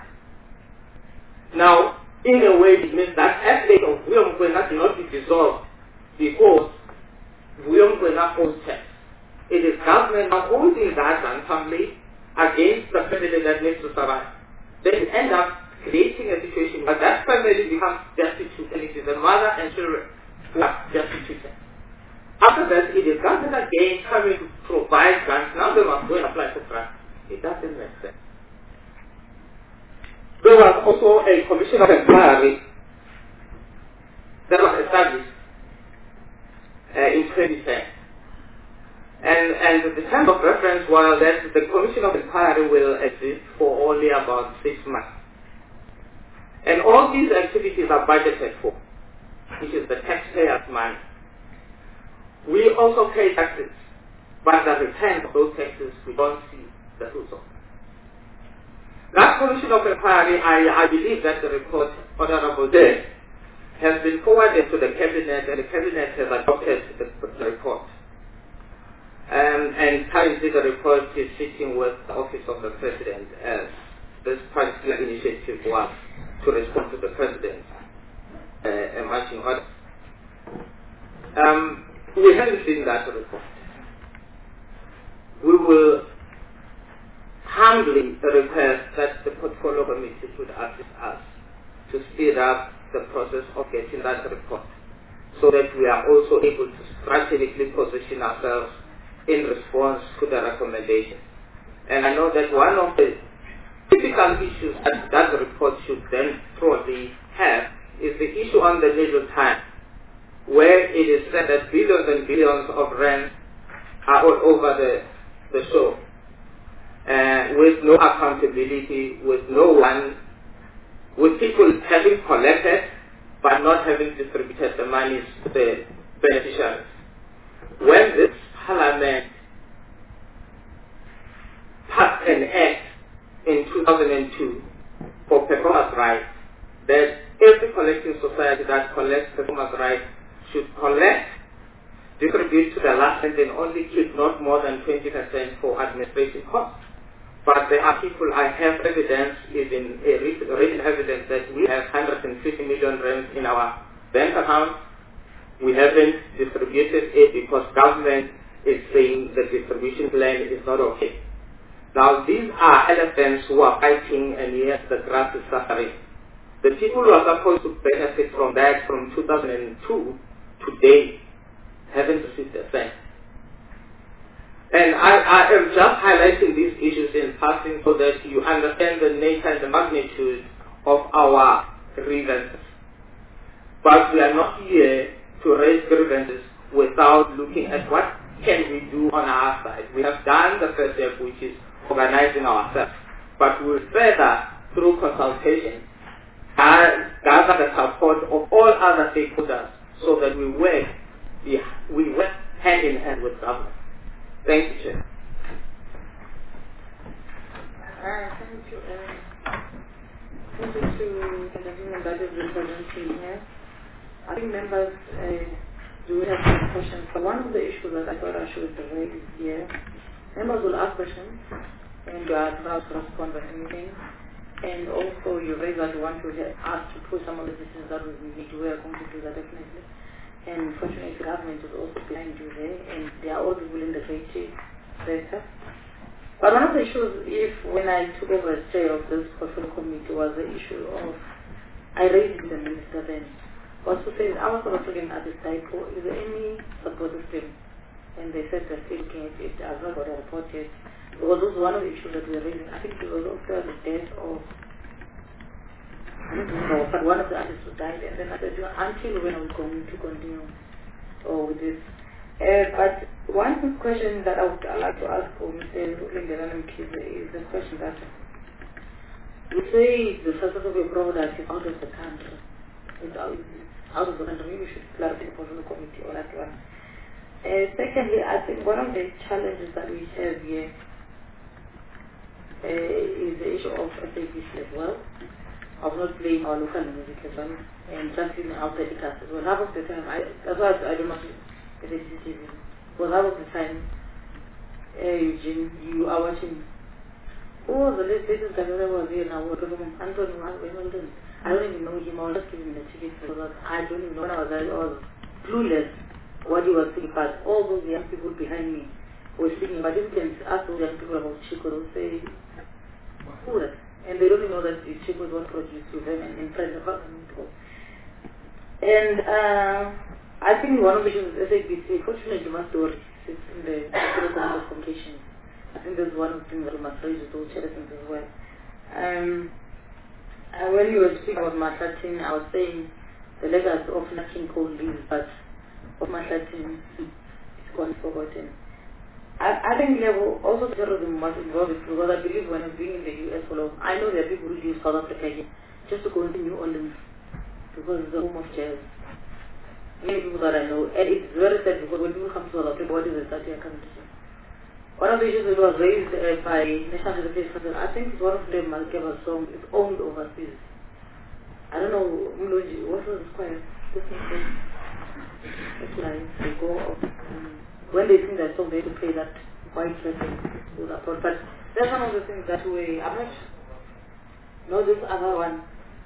[SPEAKER 2] Now, in a way, it means that aspect of William Kwena cannot be dissolved because William Kwena owns tax. It is government now holding that family against the family that needs to survive. Then you end up creating a situation where that family becomes destitute, and it is the mother and children who are destitute. After that, it is government again coming to provide grants. Now they must go and apply for grants. It doesn't make sense. There was also a commission of inquiry that was established in 2010. And the time of reference was that the commission of inquiry will exist for only about 6 months. And all these activities are budgeted for, which is the taxpayers' money. We also pay taxes, but the return of those taxes, we don't see the fruits of. That commission of inquiry, I believe that the report, Honorable Day, has been forwarded to the Cabinet, and the Cabinet has adopted the report. And currently the report is sitting with the Office of the President, as this particular initiative was to respond to the President's marching order. We haven't seen that report. We will humbly request that the portfolio committee should assist us to speed up the process of getting that report, so that we are also able to strategically position ourselves in response to the recommendation. And I know that one of the typical issues that the report should then probably have is the issue on the legal time, where it is said that billions and billions of rand are all over the show, with no accountability, with no one, with people having collected but not having distributed the monies to the beneficiaries. When this Parliament passed an act in 2002 for performance rights, that every collecting society that collects performance rights should collect, distribute to the last and then only keep not more than 20% for administration costs. But there are people, I have evidence, even written evidence, that we have 150 million rand in our bank account. We haven't distributed it because government is saying the distribution plan is not okay. Now these are elephants who are fighting, and yes, the grass is suffering. The people who are supposed to benefit from that from 2002 today haven't received a cent. And I am just highlighting these issues in passing so that you understand the nature and the magnitude of our grievances. But we are not here to raise grievances without looking at what can we do on our side. We have done the first step, which is organizing ourselves. But we will further, through consultation, gather the support of all other stakeholders so that we work hand in hand with government. Thank you, Chair.
[SPEAKER 1] Thank you. Thank you to the gentleman that is representing here. I think members do have some questions. But one of the issues that I thought I should raise here, members will ask questions and you are allowed to respond on anything. And also you raise that you want to ask to put some of the decisions that we need to. We are going to do that definitely. And fortunately the government is also behind you there, and they are all people in the creative sector. But one of the issues, when I took over as chair of this portfolio committee, was the issue of, I raised the minister then, was to say, I was sort of looking at this type, is there any support system? And they said they're still looking at it. I've not got a report yet. Because this was one of the issues that we were raising. I think it was after the death of, I don't know, but one of the artists who died, and then I said, until when are we going to continue with this? But one question that I would like to ask for Mr. Linderan is the question that we say the success of a product is out of the country. It's out of the country. Maybe we should clarify the portfolio committee on that one. Secondly, I think one of the challenges that we have here is the issue of SABC as well. Of not playing our local music as well, and just giving outside the classes. Well, half of the time, that's why I don't know if it's TV. Well, half of the time, Eugene, you are watching. Oh, the latest that was here now, Anthony Hamilton. I don't even know him. I was just giving him the ticket for that. I don't even know. I was clueless what he was saying, but all those young people behind me were singing. But if you can ask those young people about Chico, they'll say, who is that? And they don't even know that the Chico was produced to them and in front of us. And I think one of the issues is SABC, fortunately, my story sits in the Council of Communications. I think that's one of the things that we must raise with those citizens as well. When you were speaking about Mahlathini, I was saying the legacy of Nat King Cole lives, but of Mahlathini is gone forgotten. I think level also terrorism was involved because I believe when I've been in the US for long, I know there are people who leave South Africa here just to go into New Orleans because it's the home of jazz. Many people that I know, and it's very sad because when people come to South Africa, what is the South African country? One of the issues that was raised by National Security Council, I think it's one of them, Malkeva song, is owned overseas. I don't know, Mloji, what was the choir? This is it's like they go off. When they sing that song, they have to play that white person to the part. But there's some of the things that we, I'm not, no, this other one,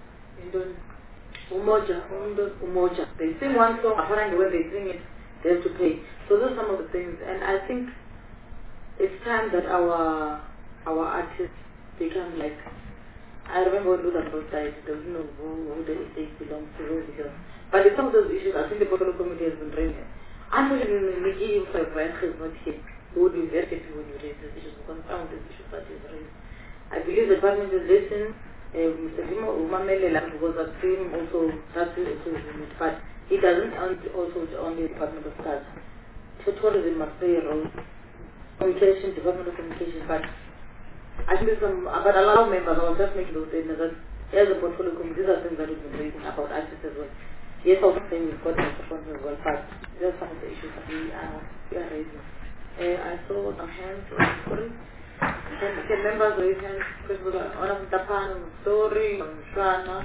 [SPEAKER 1] Umoja. They sing one song, apparently when they sing it, they have to play. So those are some of the things, and I think it's time that our artists become like, I remember when Luther Cross died, there was no who the estate belongs to, who belongs. But in some of those issues, I think the portfolio committee has been raising. Unfortunately, Nikki is not here. We would be very happy when you raise these issues because some of these issues that is raised. I believe the department is listening. Mr. Vimo Umamelela, because I've seen also that will also limit, but he doesn't also only the Department of Culture. So tourism must play a role. Communication, Department of Communication, but I think there's some, but a lot of members, I was just making those statements that as a portfolio committee, these are things that we've been raising about artists as well. Yes, I was saying we've got microphones as well, but there's some of the issues that we are raising. I saw some hands, sorry. Can members raise hands? Because one of the Tapan, Story, Shana,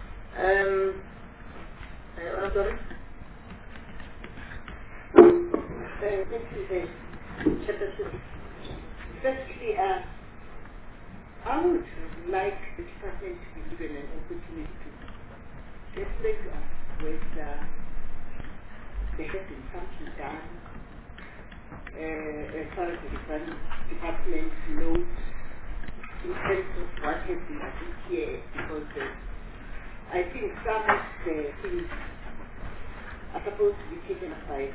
[SPEAKER 1] sorry?
[SPEAKER 5] Firstly, I would like the department to be given an opportunity to explain to us whether there has been something done as far as the department knows in terms of what has been achieved here, because I think some of the things are supposed to be taken up by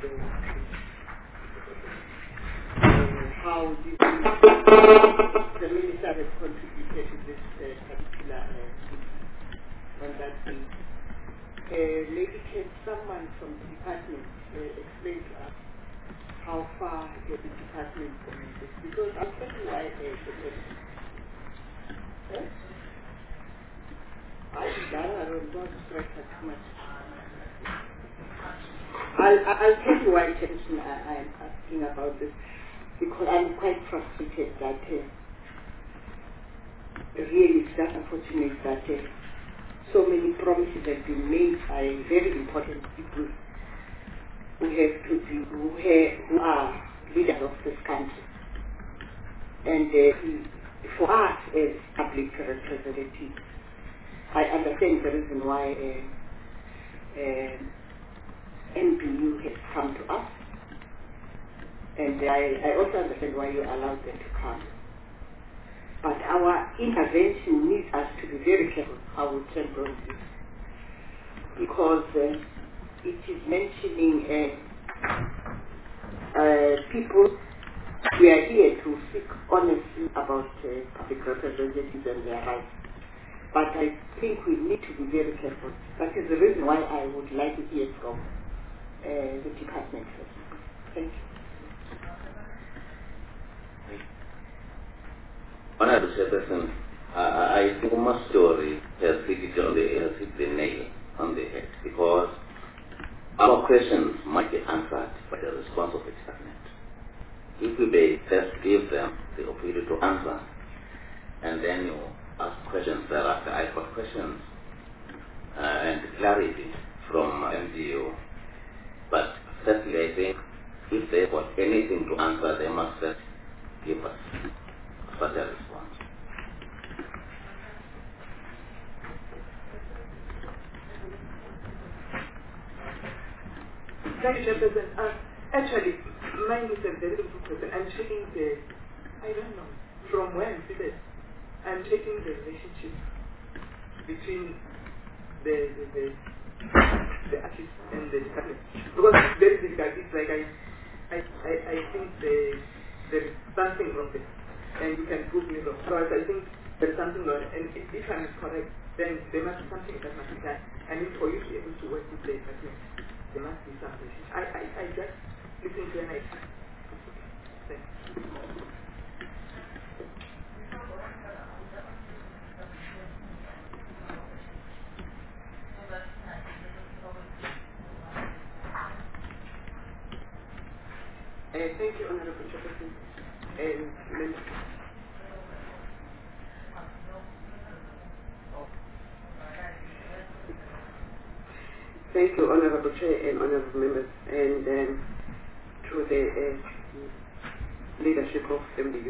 [SPEAKER 5] how the minister has contributed to this particular thing. On that thing. Maybe can someone from the department explain to us how far the department committed? Because I'm thinking why I don't stress her too much. I'll tell you why attention I'm asking about this, because I'm quite frustrated that really it's just unfortunate that so many promises have been made by very important people who are leaders of this country. And for us as public representatives, I understand the reason why NPU has come to us, and I also understand why you allowed them to come. But our intervention needs us to be very careful how we handle this, because it is mentioning people. We are here to speak honestly about public representatives and their rights. But I think we need to be very careful. That is the reason why I would like to hear from the department first. Thank you.
[SPEAKER 6] Honorable Chairperson, I think my story has hit the nail on the head, because our questions might be answered by the response of the department. If we may first give them the opportunity to answer, and then you ask questions thereafter. I've got questions and clarity from MDU. But firstly, I think if they've got anything to answer, they must first give us such a response.
[SPEAKER 7] Thank you, Chairperson. Actually, mine is a very simple question. I'm checking I don't know, from when to this. I'm checking the relationship between the artist and the department. Because it's very difficult. It's like I think there is something wrong there. And you can prove me wrong. So I think there is something wrong. And if I'm correct, then there must be something that must be done. I mean, for you to be able to work with the department, there must be some relationship. I just listen to an idea. Thanks.
[SPEAKER 5] Thank you, Honorable Chairperson. Thank you, Honorable Chair and Honorable Members, and to the leadership of MDU.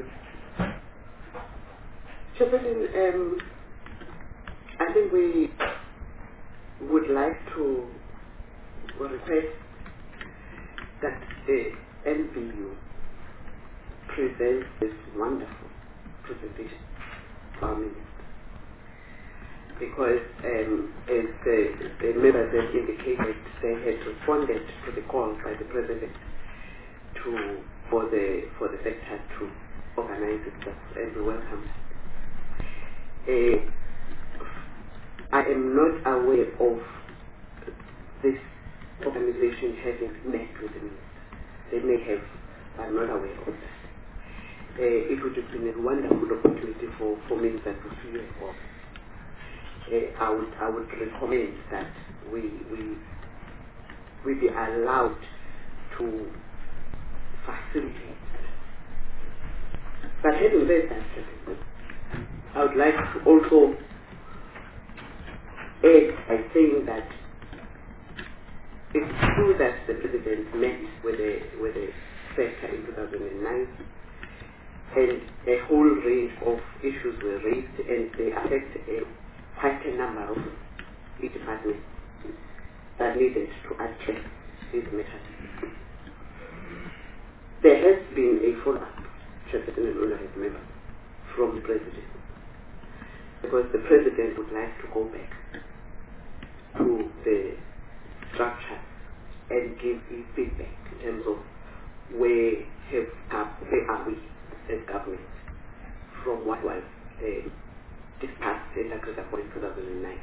[SPEAKER 5] Chairperson, I think we would like to request that the NPU presents this wonderful presentation to our minister. Because as the members have indicated, they had responded to the call by the President for the sector to organize itself, and we welcome it. I am not aware of this organization having met with the minister. They may have, I'm not aware of that. It would have been a wonderful opportunity for ministers to see it all. I would recommend that we be allowed to facilitate. But having said that, I would like to also add by saying that it's true that the President met with the sector in 2009, and a whole range of issues were raised, and they affect quite a number of departments that needed to address these matters. There has been a follow-up, Chairperson and Honourable Members, from the President, because the President would like to go back
[SPEAKER 8] to the structure and give you feedback in terms of where are we as government from what was discussed and agreed upon in 2009.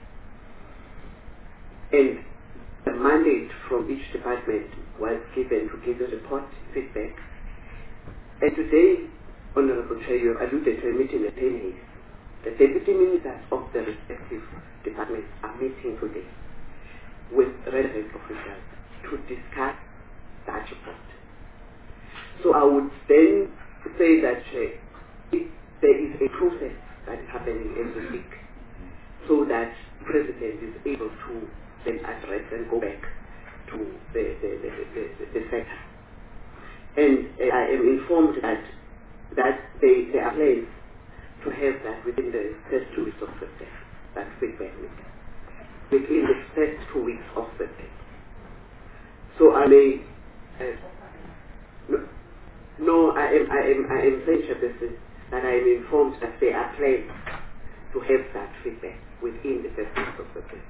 [SPEAKER 8] And the mandate from each department was given to give a report, feedback. And today, Honorable Chair, you alluded to a meeting at 10 days. The deputy ministers of the respective departments are meeting today with relevant officials to discuss that report. So I would then say that there is a process that is happening every week so that the President is able to then address and go back to the sector. And I am informed that there are plans to have that within the first 2 weeks of September, that feedback week, within the first 2 weeks of September. So I may, I am saying, Chairperson, that I am informed that there are plans to have that feedback within the first 2 weeks of September.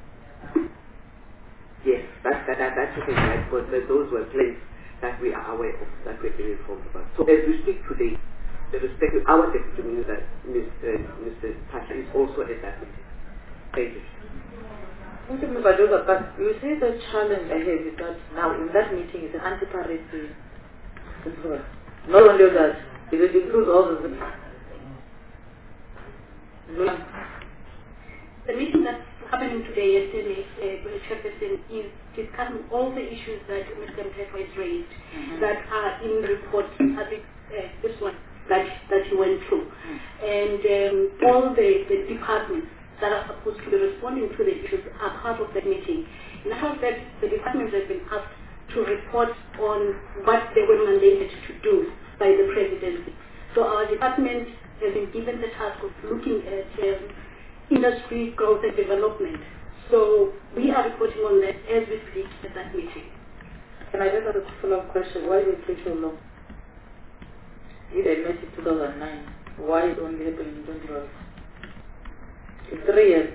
[SPEAKER 8] Yes, that's the thing, right? But those were plans that we are aware of, that we've been informed about. So as we speak today, the respective, our Deputy Minister, Mr. Pasha, is also at that meeting. Thank you.
[SPEAKER 1] But you say the challenge ahead is that now in that meeting is an anti-piracy. Not only that, it will include all of them.
[SPEAKER 9] The meeting that's happening today, Chairperson, is discussing all the issues that Mr. Mthethwa has raised that are in the report, this one that he went through. And all the departments that are supposed to be responding to the issues are part of the meeting. In fact, that the departments have been asked to report on what they were mandated to do by the presidency. So our department has been given the task of looking at industry growth and development. So we are reporting on that as we speak at that meeting.
[SPEAKER 1] Can I just ask a follow-up question? Why did it take so long? You had met in 2009. Why it only happened in 2012? It's 3 years.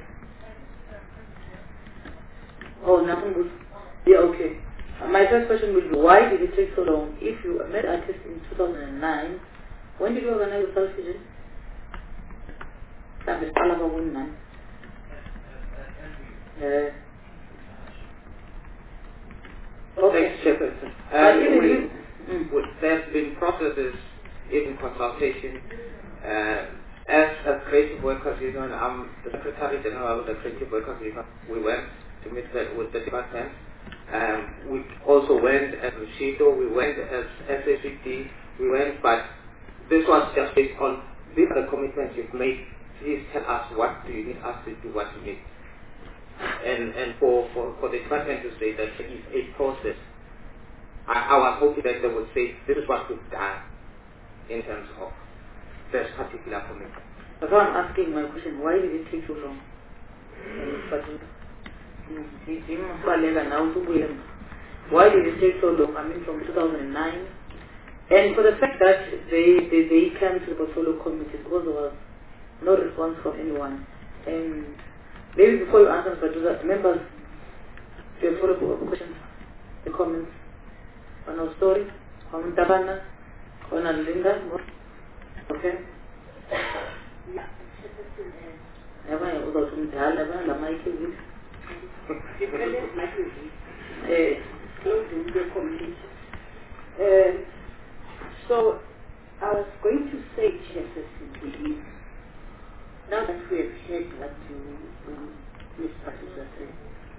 [SPEAKER 1] Oh, nothing good. Yeah, okay. My first question would be, why did it take so long? If you met artists in 2009, when did you organize the Self-Vision? That is Palava Woman.
[SPEAKER 2] Okay, Chairperson. There have been processes in consultation. As Creative Workers Union, I'm the Secretary General of the Creative Workers Union. We went to meet with the department. We also went as Rushido, we went as SACD, we went, but this was just based on these are the commitments you've made. Please tell us what do you need us to do, what you need. And for the department to say that it is a process, I was hoping that they would say this is what we've done in terms of this particular commitment.
[SPEAKER 1] That's why I'm asking my question, why did it take so long? Why did it take so long? I mean, from 2009, and for the fact that they came to the portfolio committee because there was no response from anyone. And maybe before you answer, but members, do you have follow-up questions, the comments on our story, on Tabana, on Linda? Okay.
[SPEAKER 5] So I was going to say, Chairperson, now that we have heard what Ms. Patricia said,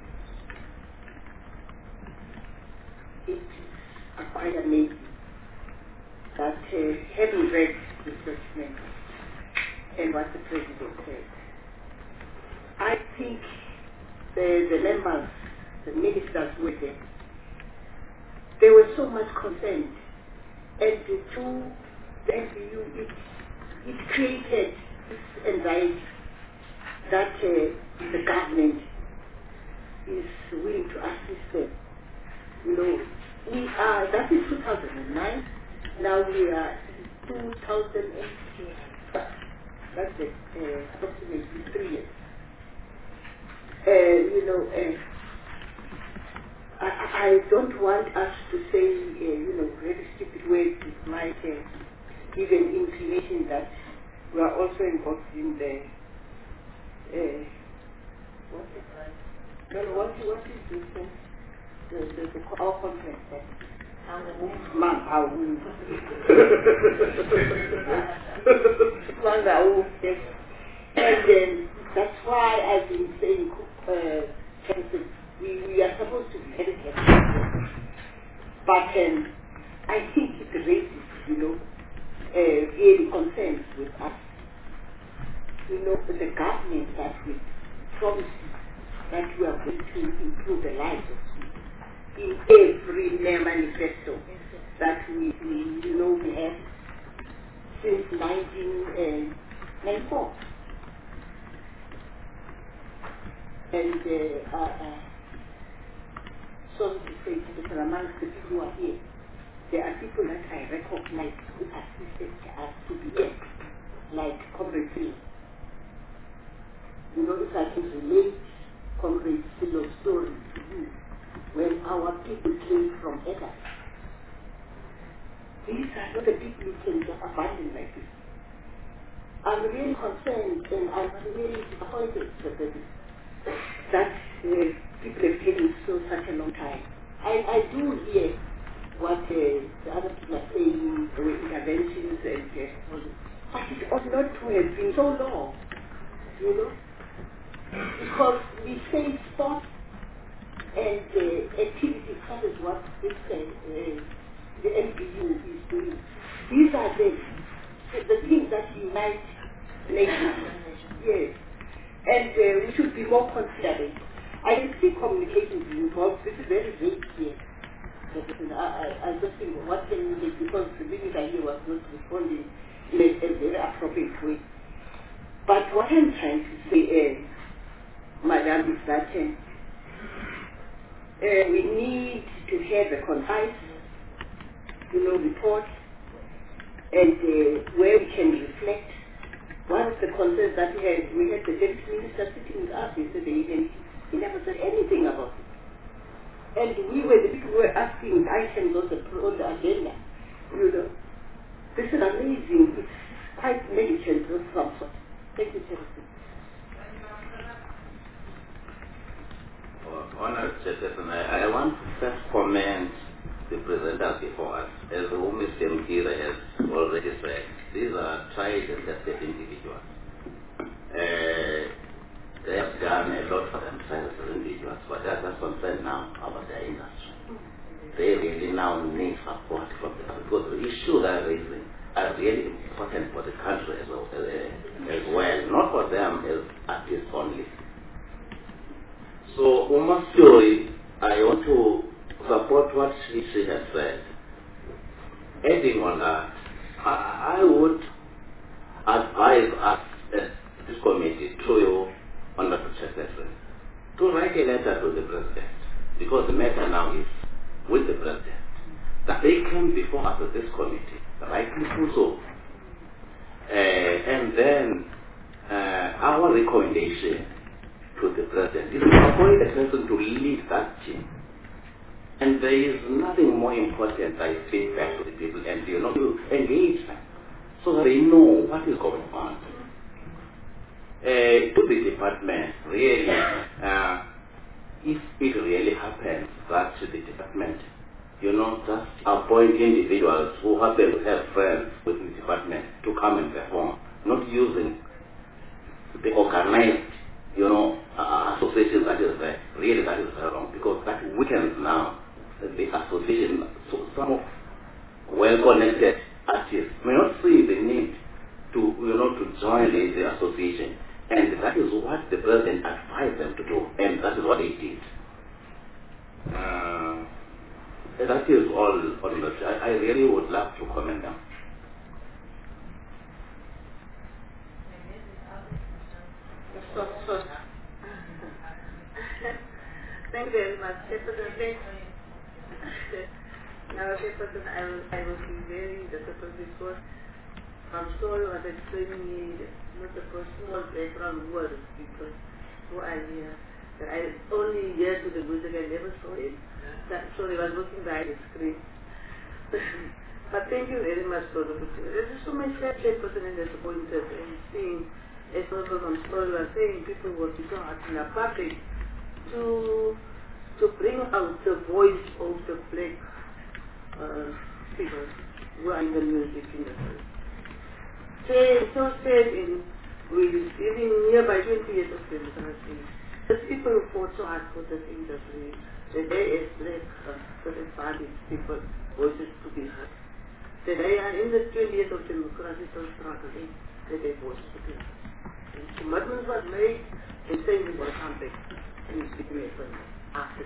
[SPEAKER 5] it is quite amazing that having read the statement and what the President said, I think the members, the ministers with them, they were so much concerned, and to the NPU, it created this anxiety that the government is willing to assist them. You know, we are, that is 2009, now we are 2018. That's it, approximately 3 years. You you know, I don't want us to say, you know, very stupid words that might give an inclination that we are also involved in the, what is this? Our conference. And that's why I've been saying, we are supposed to be very careful. But I think it raises, you know, really concerns with us. You know, the government that we promised that we are going to improve the lives of people in every manifesto that we you know, we have since 1994. And so to say, that amongst the people who are here, there are people that I recognize who assisted us to be here, like Comrade Phil. You know, if I can relate Comrade Phil's story to you, when our people came from Edda, these are not the people you can just abandon like this. I'm really concerned and I'm really disappointed that people have taken such a long time. I do hear what the other people are saying, interventions and but it ought not to have been so long, you know, because we say sports and activities such as what this, the MPU is doing. These are the things that unite nations. Yes. And we should be more considerate. I can see communications involved. This is very vague here. I just think, what can we make? Because the minister here was not responding in a very appropriate way. But what I'm trying to say, Madam, is that we need to have a concise, you know, report, and where we can reflect. One of the concerns that we had the deputy minister sitting with us yesterday, he never said anything about it. And we were the people who were asking items on the agenda. You know, this is amazing. It's quite negligent of some sort. Thank you, Chairman.
[SPEAKER 6] Honored Chairperson, I want to first commend the presenters before us. As Mr. Mkira has already said, these are tried and tested individuals. They have done a lot for themselves as individuals, but that is concerned now about their industry. They really now need support from the government, because the issues they are raising are really important for the country as well, not for them as artists only. So, Uma's story, I want to support what she has said. Adding on that, I would advise us as this committee, through you, Honorable Chairperson, to write a letter to the President, because the matter now is with the President, that they came before us as this committee, rightly so. And then our recommendation to the President is to appoint a person to lead that team. And there is nothing more important than feedback to the people and, you know, to engage them so that they know what is going on. To the department, really, if it really happens that the department, you know, just appoint individuals who happen to have friends with the department to come and perform, not using the organized, you know, association that is there, really that is wrong, because that weakens now the association. So some of well-connected artists may not see the need to, you know, to join the association. And that is what the President advised them to do, and that is what they did. That is all. I really would love to comment them.
[SPEAKER 7] Thank you very much, Chairperson. Now, Chairperson, I will be very disappointed because I'm sorry what explaining me not the small background words because who are here.
[SPEAKER 1] And I only heard to the music, I never saw it. Sorry, I was looking behind the screen. But thank you very much for the opportunity. There's just so much chairperson and disappointed and seeing, as well as I'm sorry, I'm saying people working so hard in the public to bring out the voice of the black people who are in the music industry. So sad in we living nearby 20 years of democracy. The people who fought so hard for this industry, that they as black certain people voices to be heard. That they are in the 20 years of democracy still struggling, that their voices to be heard. And commitments were made, and saying we will come back and speak after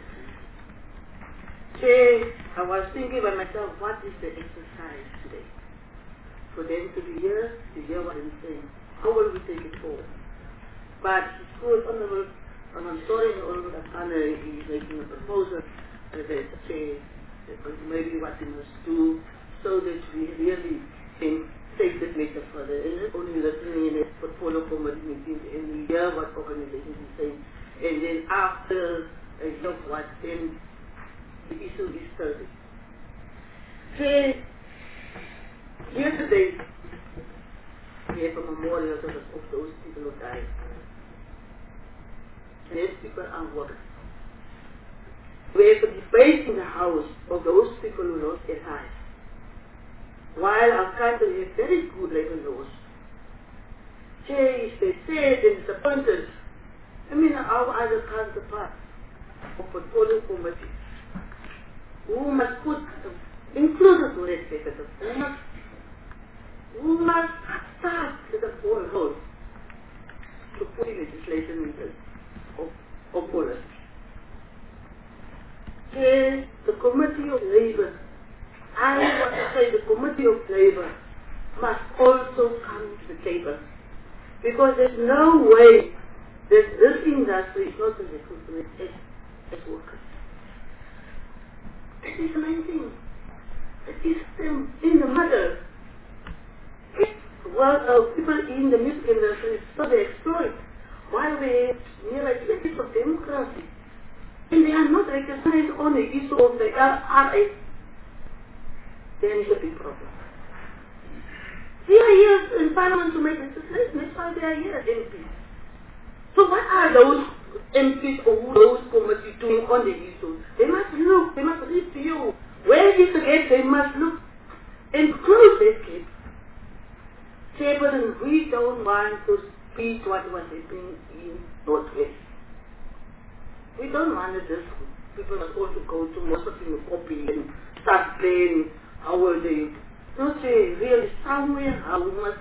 [SPEAKER 1] today. I was thinking by myself, what is the exercise today? For them to be here, to hear what I'm saying. How will we take it forward? But it's good, Honorable, and I'm sorry, Honorable Asana is making a proposal that say maybe what we must do so that we really can take this matter further. And not only listening in a portfolio committee meetings and we hear what organizations are saying, and then after a year of what, then the issue is studied. Say, yesterday, we have a memorial of those people who died. And those people are working. We have a debate in the House of those people who lost their lives. While our country has very good labor laws, they sad and disappointed. I mean, our other counterparts of portfolio committees who must put, included to respect, who must start with the poor road to put in legislation in of policy. The Committee of Labour, I want to say the Committee of Labour must also come to the table, because there's no way that this industry is not as recruitment as workers. That is the main thing. That is them in the mother. Well, people in the music industry, so they exploit. While they nearly 20 of democracy, and they are not recognized on the issue of the RA, then it's a big problem. They are here in Parliament to make legislation. That's why they are here, MPs. So what are those MPs or those committees doing on the issue? They must look, they must review. Where is the gap? They must look and close this gap. Chairperson, we don't want to speak what was happening in Northwest. We don't want this. People must also go to most of them copy and start playing how will they not say really somewhere how we must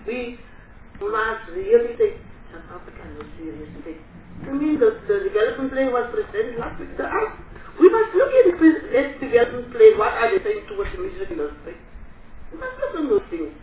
[SPEAKER 1] really take South Africa no seriously. I mean the development plan was presented last week to us. We must look at the development plan, what are they saying towards the music industry? We must look at those things.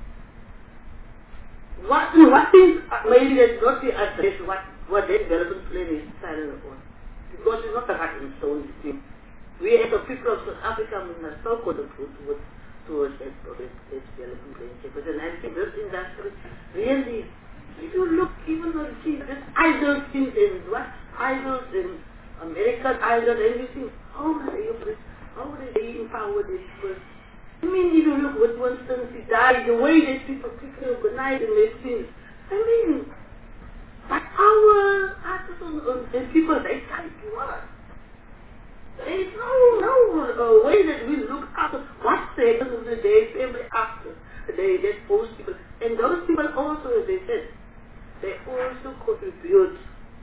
[SPEAKER 1] What things maybe that not be addressed, what their development plan is silent upon. Because it's not a cut and stone thing. We as a people of South Africa must so contribute towards that development plan. But then I think this industry really, if you look even on this idol things and what idols and American idols and everything, how would they empower these people? I mean, if you look what Winston he died, the way that people quickly organize and make things. I mean, but our artists and people, they can't do what? There is no way that we look after what's the end of the day, every after the day, that those people. And those people also, as they said, they also contribute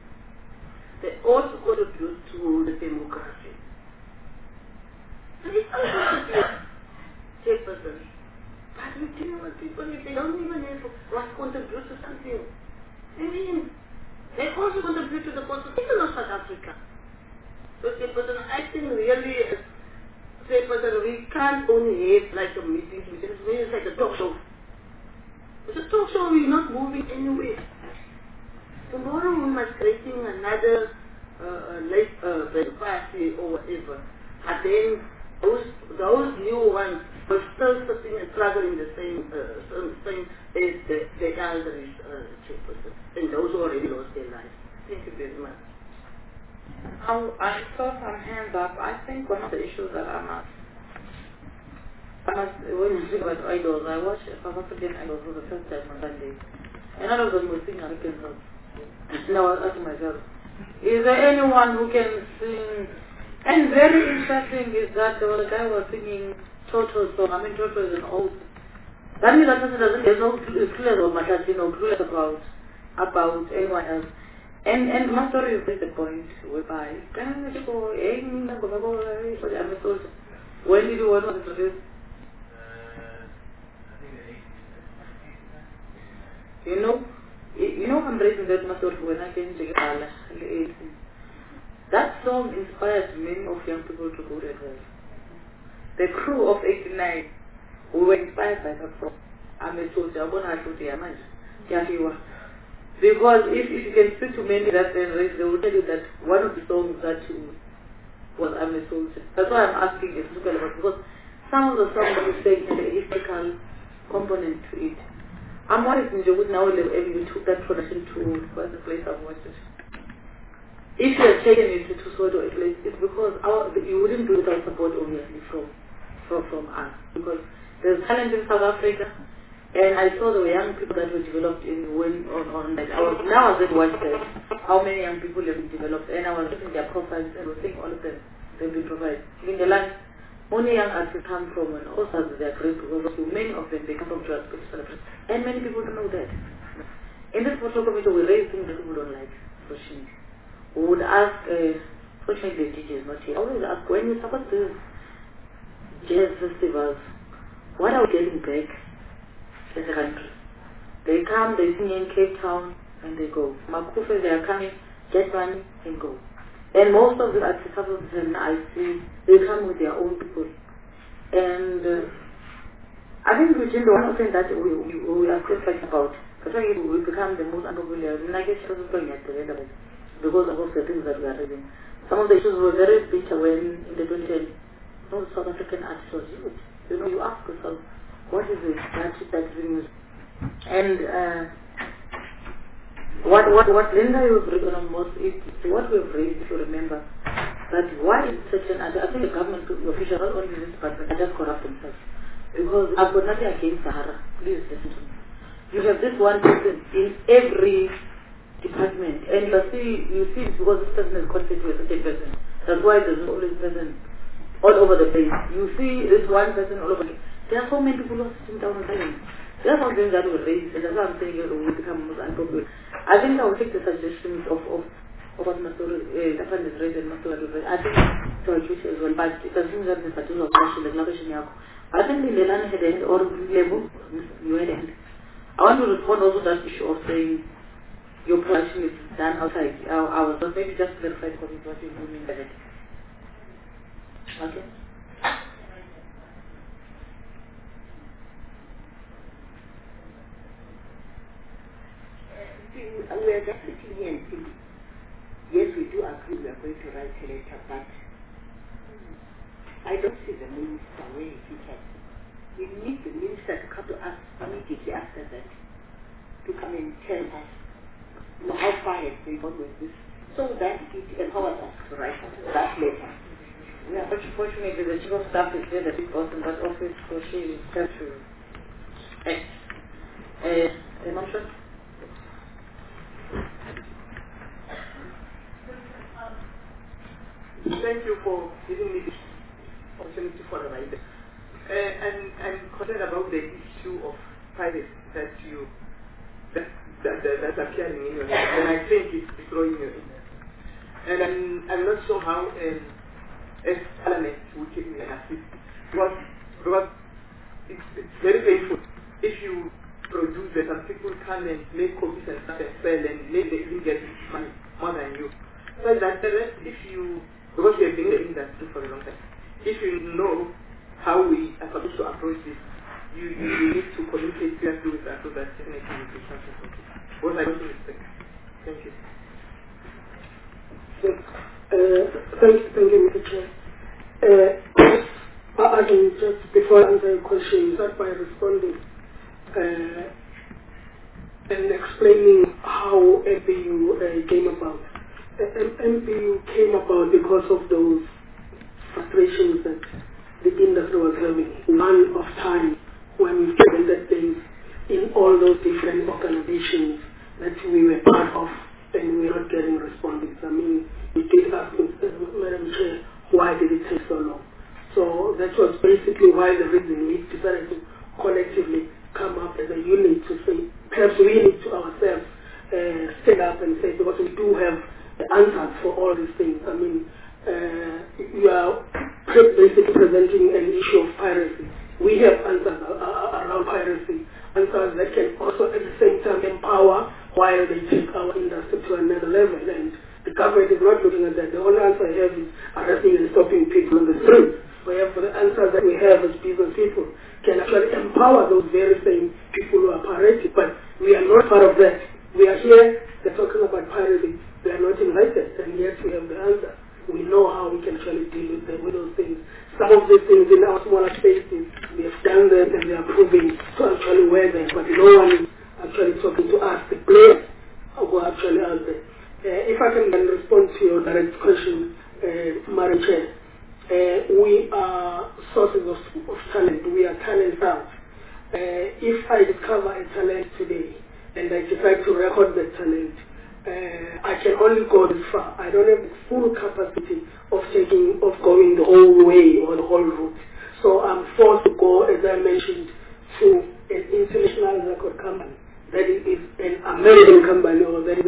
[SPEAKER 1] to the democracy. And it's also Chairperson. But we deal with people if they don't even have what contribute to something. I mean, they also contribute to the constitution of South Africa. So Chairperson, I think really, Chairperson, we can't only have like a meeting, it's like a talk show. It's a talk show, we're not moving anywhere. Tomorrow we must creating another party or whatever. And then those new ones were still sitting and struggling the same as the elderly Chairperson. And those who already lost their lives. Thank you very much. I saw some hands up. I think one of the issues that I must, when you speak about idols, I watched South African idols for the first time on Sunday. And all of them were singing African songs. And I was asking myself, is there anyone who can sing? And very interesting is that the guy was singing Toto's song. I mean, Toto is an old. That means that person doesn't, there's no clueless or Matachi, no clueless about anyone else. And my story is the point whereby, when did you want to introduce? You know, I'm raising that my story when I came to Ghana in the 80s. That song inspired many of young people to go to hell. The crew of 89, we were inspired by that song. I'm a soldier, I'm going to shoot the man. Because if you can speak to many that they will tell you that one of the songs that was I'm a soldier. That's why I'm asking if you about, because some of the songs are saying the historical component to it. I'm worried in Jowood now you took that production to what's the place I've watched it. If you have taken it to Soweto a place, it's because you wouldn't do it without support obviously from us. Because there's talent in South Africa. And I saw the young people that were developed on that. I was at watch that, how many young people have been developed, and I was looking at their profiles and was saying all of them, they've been provided. In the land, only young artists come from and also they are great because many of them, they come from drugs, and many people don't know that. In this photo committee, we raise things that people don't like, fortunately. We would ask, fortunately the DJ is not here, I always ask, when you support these jazz festivals, what are we getting back? As a country. They come, they sing in Cape Town, and they go. Makufe, they are coming, get money, and go. And most of the artists I see, they come with their own people. And I think within the one thing that we are still fighting about, that's why we become the most unpopular. Because of the things that we are reading. Some of the issues were very bitter when in the 2010, no South African artists was used. You ask yourself, what is it that brings? And what Linda was bringing on most is what we've raised, if you remember, that why is certain, I think the government officials, not only this department, are just corrupt themselves. Because I've got nothing against Sahara. Please listen to me. You have this one person in every department, and you see it's because this person is connected to a certain person. That's why there's always person all over the place. You see this one person all over the place. There are so many people who are sitting down and dying. There are something that will raise, and that's why I'm saying it will become most unpopular. I think I will take the suggestions of what Masoro is raised and Masoro will raise. I think to our future as well, but it doesn't mean that the particular question, the question you have. I think in the land head end or level, you had end. I want to respond also to that issue of saying your production is done outside hours, so maybe just clarify what you mean by that. Okay?
[SPEAKER 5] We are just sitting here and thinking, yes, we do agree we are going to write a letter, but I don't see the minister where he can. We need the minister to come to us immediately after that, to come and tell us how far has they gone with this, so that it empowers us to write that letter.
[SPEAKER 1] Yeah, but fortunately the chief of staff is there, the big boss in that office, so she has to act. A motion?
[SPEAKER 7] Thank you for giving me this opportunity for the writer. And I'm concerned about the issue of piracy that's appearing in your name, and I think it's destroying your image. And I'm not sure how as Parliament will take me and assist, because it's very painful if you produce that some people come and make copies and stuff and sell, and maybe they even get money more than you. So that the rest, if you, because we have been in the industry for a long time, if you know how we are supposed to approach this, you need to communicate directly with us so that definitely we will something from it. What I want to respect. Thank you.
[SPEAKER 3] Thank you, Mr. Chair. I can just, before I answer your question, start by responding and explaining how FAU came about. MPU came about because of those frustrations that the industry was having. One of time when we presented things in all those different organizations that we were part of and we were not getting responses. I mean, we did ask Madam Chair, why did it take so long? So that was basically why the reason we decided to collectively come up as a unit to say, perhaps we need to ourselves stand up and say, because we do have the answers for all these things. I mean, you are basically presenting an issue of piracy. We have answers around piracy, answers that can also at the same time empower while they take our industry to another level. And the government is not looking at that. The only answer I have is arresting and stopping people on the streets. Wherever the answers that we have as business people can actually empower those very same people who are pirated. But we are not part of that. We are here, they're talking about piracy. We are not invited, and yet we have the answer. We know how we can actually deal with those things. Some of these things in our smaller spaces, we have done them and we are proving to actually wear them, but no one is actually talking to us, the players who are actually out there. If I can then respond to your direct question, Madam Chair, we are sources of talent. We are talent house. If I discover a talent today and I decide to record that talent, I can only go this far. I don't have the full capacity of going the whole way or the whole route. So I'm forced to go, as I mentioned, to an international record company that is an American company or that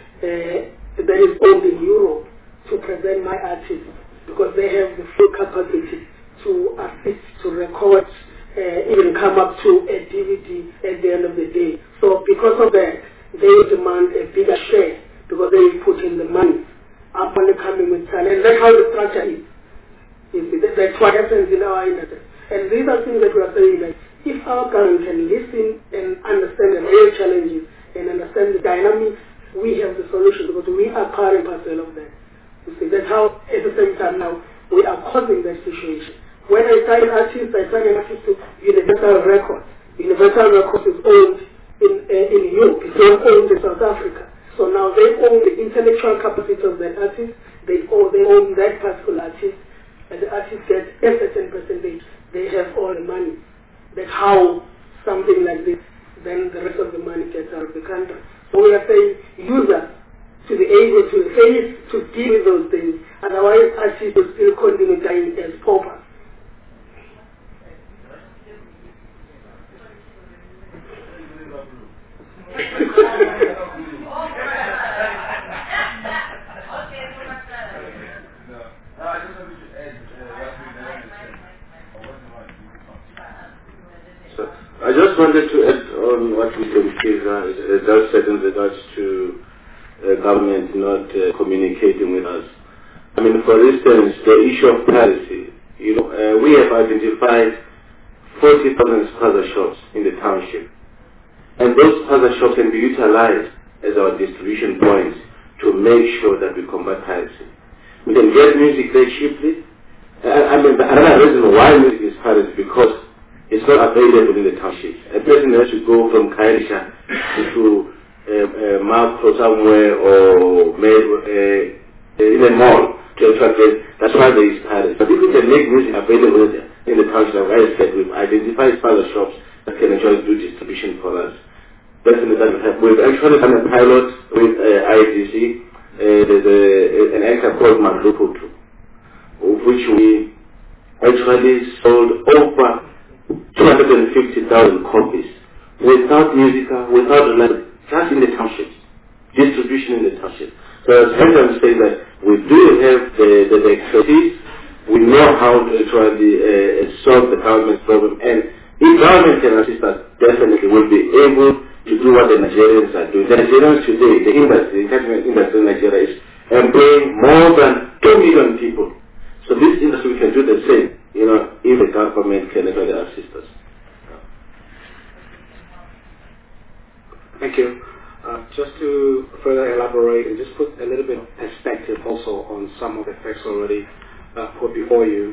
[SPEAKER 3] is owned in Europe to present my artists, because they have the full capacity to assist, to record, even come up to a DVD at the end of the day. So because of that, they demand a bigger share because they put in the money. I'm only coming with talent. That's how the structure is. That's what happens in our industry. And these are things that we are saying that if our government can listen and understand the real challenges and understand the dynamics, we have the solution because we are part and parcel of that. You see, that's how at the same time now we are causing that situation. When I sign artists, I sign an artist to Universal Records. Universal Records is owned in Europe. It's not owned in South Africa. So now they own the intellectual capacity of that artist. They own that particular artist, and the artist gets a certain percentage. They have all the money. That's how something like this, then the rest of the money gets out of the country. So we are saying use us to be able to face, to deal with those things. Otherwise, artists will still continue dying as paupers.
[SPEAKER 10] I just wanted to add on what Mr. Mkiza just said in regards to government not communicating with us. I mean, for instance, the issue of piracy. We have identified 40,000 spaza shops in the township, and those spaza shops can be utilized as our distribution points to make sure that we combat piracy. We can get music very cheaply. I mean, another reason why music is piracy because it's not available in the township. A person has to go from Kairisha to Marco somewhere or in a mall to attract. That's why there is piracy. But if we can make music available in the township, like I said, we've identified other shops that can actually do distribution for us. Definitely that will help. We've actually done a pilot with IDC. There's an anchor called Mandluputu, of which we actually sold over 250,000 copies without musica, without reliable, just in the townships, distribution in the township. So as I'm saying that we do have the expertise, we know how to actually solve the government's problem, and if government can assist us, definitely we'll be able to do what the Nigerians are doing. The Nigerians today, the entertainment industry in Nigeria is employing more than 2 million people. So this industry can do the same, if the government can actually assist us.
[SPEAKER 4] Thank you. Just to further elaborate and just put a little bit of perspective also on some of the facts already put before you.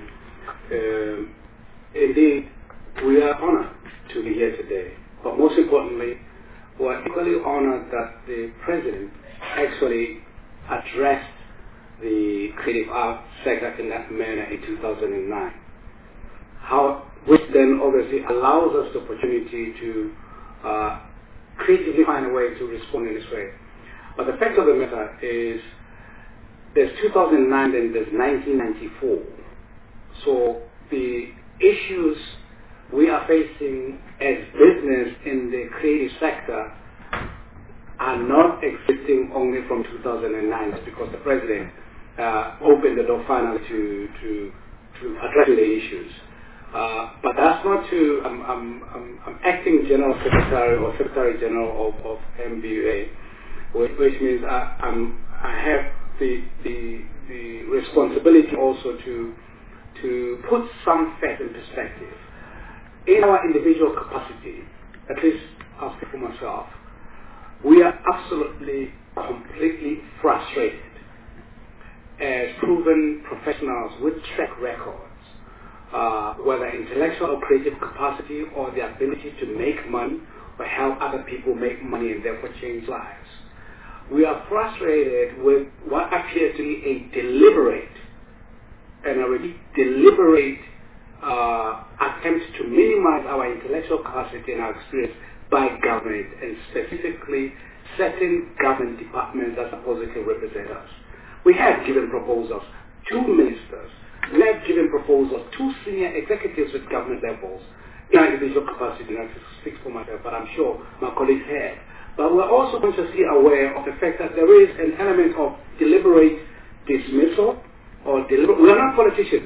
[SPEAKER 4] Indeed, we are honored to be here today. But most importantly, we are equally honored that the President actually addressed the creative arts sector in that manner in 2009. Which then obviously allows us the opportunity to creatively find a way to respond in this way. But the fact of the matter is there's 2009 and there's 1994. So the issues we are facing as business in the creative sector are not existing only from 2009. That's because the president opened the door finally to address the issues. But that's not to, I'm acting General Secretary or Secretary General of MBUA, which means I have the responsibility also to put some facts in perspective. In our individual capacity, at least I'll speak for myself, we are absolutely, completely frustrated as proven professionals with track records, whether intellectual or creative capacity or the ability to make money or help other people make money and therefore change lives. We are frustrated with what appears to be a deliberate, and I repeat, deliberate attempt to minimize our intellectual capacity and our experience by government, and specifically certain government departments that supposedly represent us. We have given proposals to ministers, we have given proposals to senior executives at government levels in our individual capacity, not to speak for myself, but I'm sure my colleagues have. But we're also consciously aware of the fact that there is an element of deliberate dismissal or we are not politicians.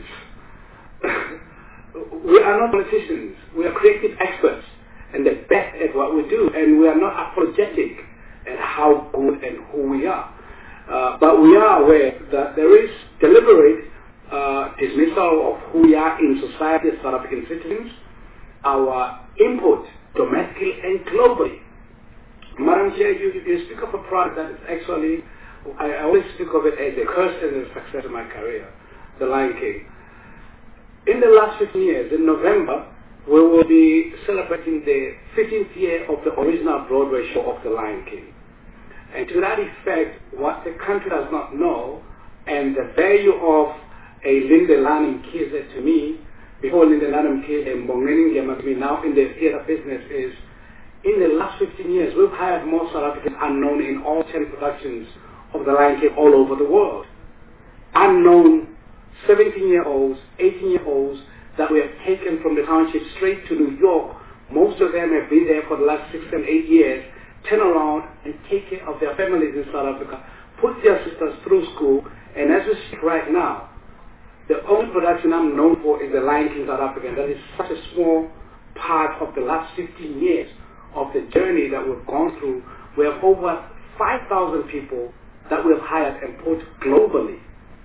[SPEAKER 4] We are not politicians. We are creative experts and the best at what we do, and we are not apologetic at how good and who we are. But we are aware that there is deliberate dismissal of who we are in society as South African citizens, our input domestically and globally. Madam Chair, you speak of a product that is actually, I always speak of it as a curse and a success of my career, The Lion King. In the last 15 years, in November, we will be celebrating the 15th year of the original Broadway show of The Lion King. And to that effect, what the country does not know, and the value of a Linde Lanning Kize to me, before Linde Lanning Kize and Bongening Yamakmi now in the theater business, is in the last 15 years, we've hired more South Africans unknown in all 10 productions of The Lion King all over the world. Unknown 17-year-olds, 18-year-olds that we have taken from the township straight to New York. Most of them have been there for the last 6 and 8 years, turn around and take care of their families in South Africa, put their sisters through school, and as we speak right now, the only production I'm known for is The Lion King South Africa, and that is such a small part of the last 15 years of the journey that we've gone through. We have over 5,000 people that we have hired and put globally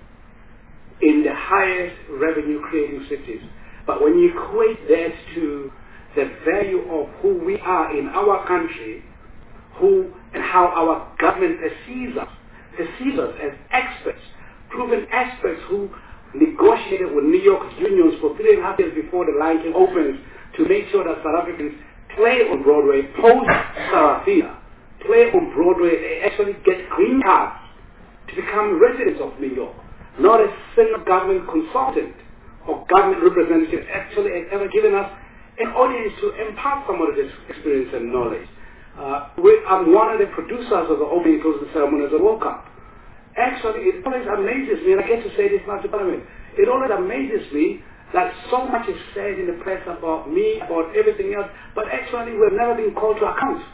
[SPEAKER 4] in the highest revenue creating cities. But when you equate that to the value of who we are in our country, who and how our government perceives us as experts, proven experts who negotiated with New York unions for 3.5 years before The Lion King opens to make sure that South Africans play on Broadway, post Sarafina, play on Broadway, they actually get green cards to become residents of New York. Not a single government consultant or government representative actually has ever given us an audience to impart some of this experience and knowledge. I'm one of the producers of the opening and closing ceremony of the World Cup. Actually, it always amazes me, and I get to say this now to Parliament, it always amazes me that so much is said in the press about me, about everything else, but actually we've never been called to account.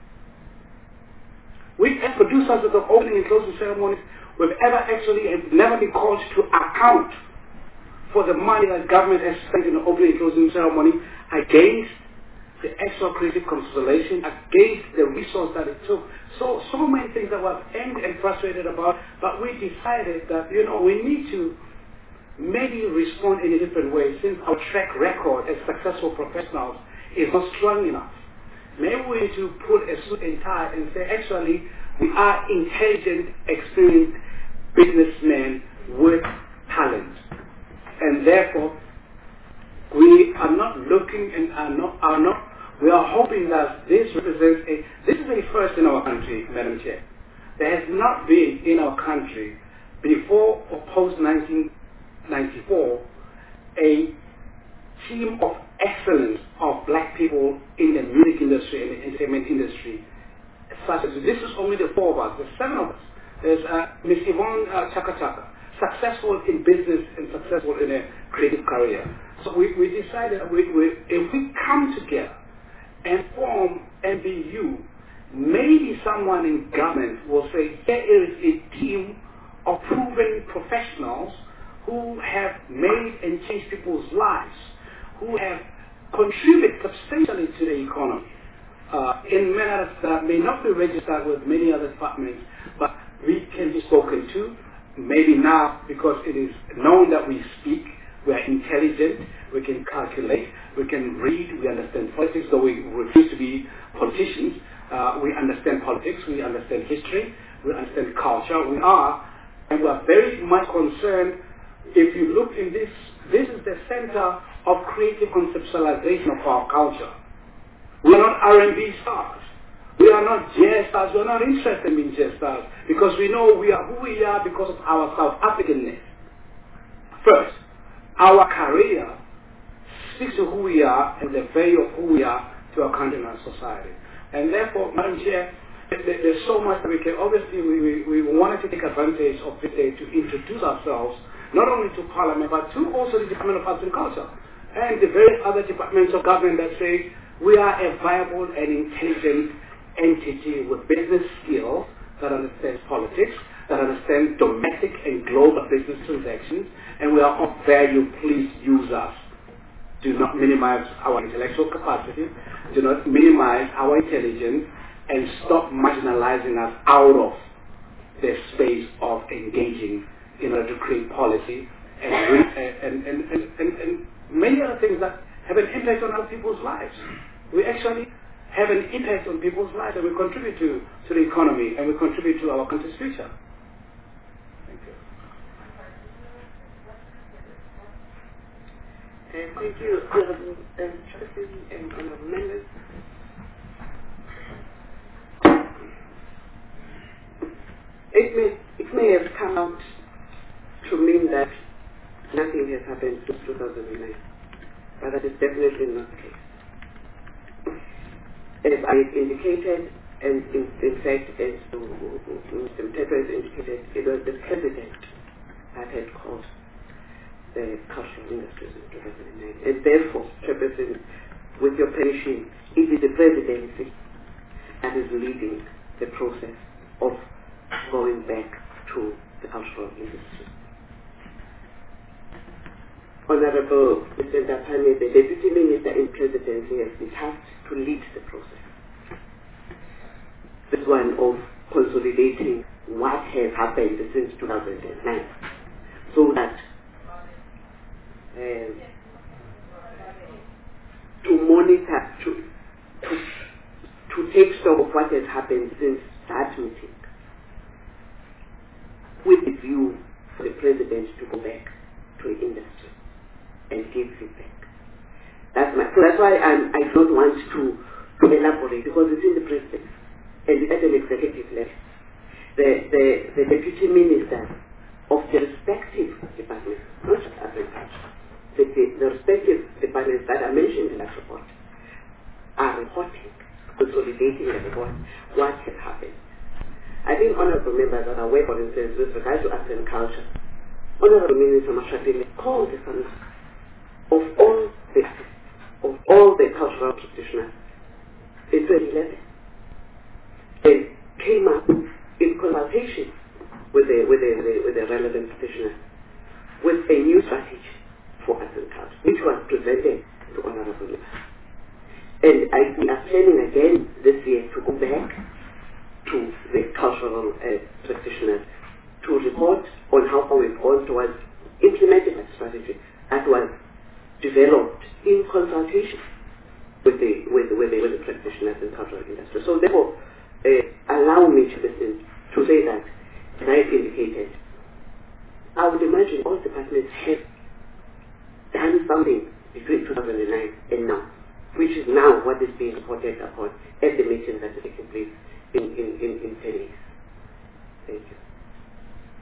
[SPEAKER 4] We as producers of the opening and closing ceremonies, we've never been called to account for the money that government has spent in the opening and closing ceremony against the extra creative constellation, against the resource that it took. So many things that we're angry and frustrated about, but we decided that, we need to maybe respond in a different way, since our track record as successful professionals is not strong enough. Maybe we need to put a suit and tie and say, actually, we are intelligent, experienced businessmen with talent. And therefore, we are not looking and we are hoping that this represents this is a first in our country, Madam Chair. There has not been in our country country, before or post 1994, a team of excellence of black people in the music industry and the entertainment industry. Such as this is only the 4 of us. There's 7 of us. There's Miss Yvonne Chaka Chaka, successful in business and successful in a creative career. So we decided if we come together and form MBU, maybe someone in government will say there is a team of proven professionals who have made and changed people's lives, who have contributed substantially to the economy in manners that may not be registered with many other departments, but we can be spoken to. Maybe now, because it is known that we speak, we are intelligent, we can calculate, we can read, we understand politics, though we refuse to be politicians. We understand politics, we understand history, we understand culture. We are very much concerned. If you look in this is the center of creative conceptualization of our culture. We are not R&B stars. We are not jazz stars. We are not interested in jazz stars because we know we are who we are because of our South Africanness. First, our career speaks to who we are and the value of who we are to our country and our society. And therefore, Madam Chair, there's so much that we can. Obviously, we wanted to take advantage of this day to introduce ourselves not only to Parliament but to also the Department of Arts and Culture and the various other departments of government that say we are a viable and intelligent entity with business skills that understands politics, that understands domestic and global business transactions, and we are of value. Please use us. Do not minimize our intellectual capacity, do not minimize our intelligence, and stop marginalizing us out of the space of engaging in order to create policy and many other things that have an impact on other people's lives. We actually have an impact on people's lives, and we contribute to the economy, and we contribute to our country's future. Thank you.
[SPEAKER 8] Thank you, trustees and honorable members. It may have come out to mean that nothing has happened since 2009, but that is definitely not the case. As I indicated, and in fact, as Mr. Mteto has indicated, it was the president that had called the cultural industries in 2009. And therefore, Chairperson, with your permission, it is the presidency that is leading the process of going back to the cultural industry. Honorable Mr. Ndapane, the Deputy Minister in Presidency, has been tasked to lead the process. This one of consolidating what has happened since 2009, so that to monitor, to take stock of what has happened since that meeting, with the view for the President to go back to the industry and give feedback. So that's why I don't want to elaborate, because it's in the President and at an executive level. The Deputy Minister of the respective departments, not just agriculture, the respective departments that are mentioned in that report, are reporting, consolidating the report, what has happened. I think honorable members are aware, for instance, with regard to arts and culture, Honorable Minister Mashatile called the sons of all the cultural practitioners in 2011 and came up in consultation with the relevant practitioners with a new strategy for arts and culture, which was presented to honorable members. And we are planning again this year to go back to the cultural practitioners to report on how far we've gone towards implementing that strategy that was developed in consultation with the practitioners in cultural industry. So therefore, allow me to say that, as I indicated, I would imagine all departments have done something between 2009 and now, which is now what is being reported upon at the meeting that is taking place in 10 days. Thank you.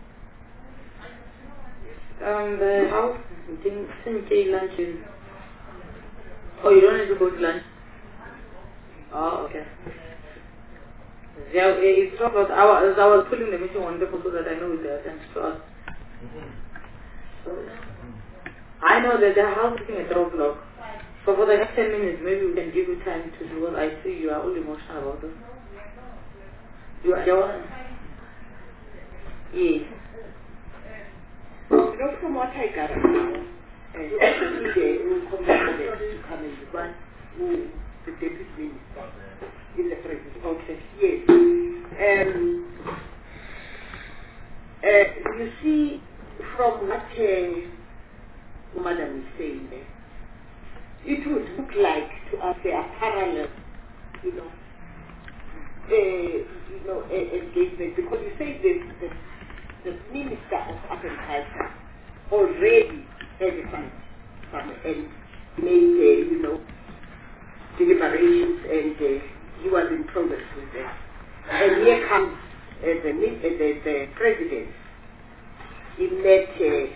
[SPEAKER 1] The house, didn't say lunches. Oh, you don't need to go to lunch? Oh, okay. Yeah, it's not about, I was putting the meeting on paper so that I know with the attention to us. So, I know that the house is at 12 o'clock. So for the next 10 minutes, maybe we can give you time to do what I see you are all emotional about it. You are, yes.
[SPEAKER 5] You know, from what I gather, every day we will come to come and advance the deputy minister in the president. Okay. Yes. You see, from what Madam is saying there, it would look like to us they are parallel, engagement, because you say the Minister of Agriculture already had a fund and made, deliberations, and he was in progress with that. And here comes the president. He met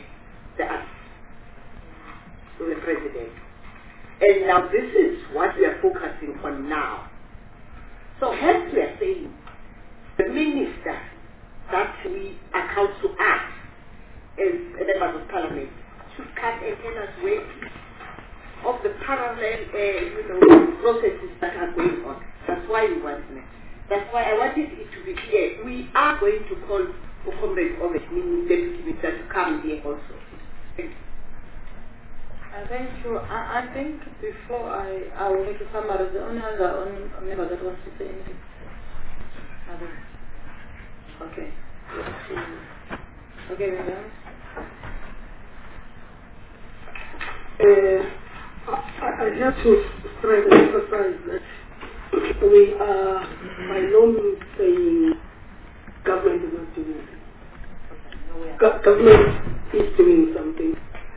[SPEAKER 5] the president. And now this is what we are focusing on now. So hence we are saying the minister that we account to us as members of parliament should come and tell us where of the parallel processes that are going on. That's why we want it. That's why I wanted it to be clear. We are going to call for Comrade Ovid, Deputy Minister, to come here also. Thank you.
[SPEAKER 1] Thank you. I think before I will make a summary, the only other member that wants to say anything. Okay. Okay, madam.
[SPEAKER 3] I have to stress and emphasize that we are by no means saying government is not doing anything. Government is doing something.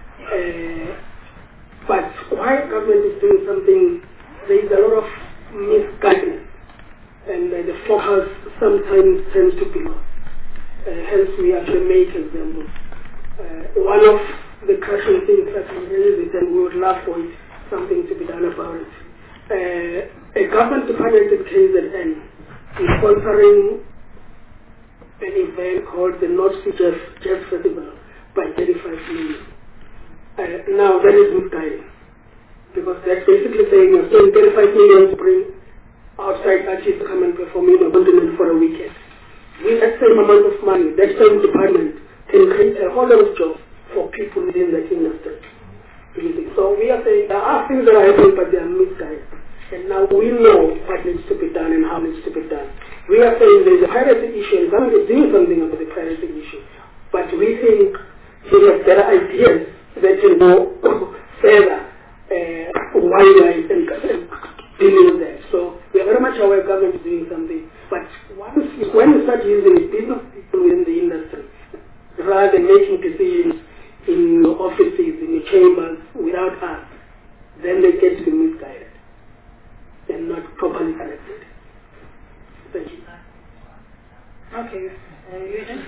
[SPEAKER 3] But while government is doing something, there is a lot of misguidance, and the focus sometimes tends to be lost. Hence, we actually make examples. One of the crushing things that we raise it, and we would love for it, something to be done about it. A government department in KZN is sponsoring an event called the North Sea Jazz Festival by 35 million. Now that is misguided, because that's basically saying you're spending 35 million to bring outside artists to come and perform in a continent for a weekend. With that same amount of money, that same department can create a whole lot of jobs for people within that industry. So we are saying there are things that are happening, but they are misguided. And now we know what needs to be done and how it needs to be done. We are saying there's a piracy issue, and government is doing something about the piracy issue. But we think we have better ideas that can go further wider and dealing with that. So we are very much aware government is doing something. But when you start using business people within the industry, rather than making decisions in your offices, in your chambers, without us, then they get to be misguided and not properly connected. Thank you.
[SPEAKER 1] Okay. Eugene?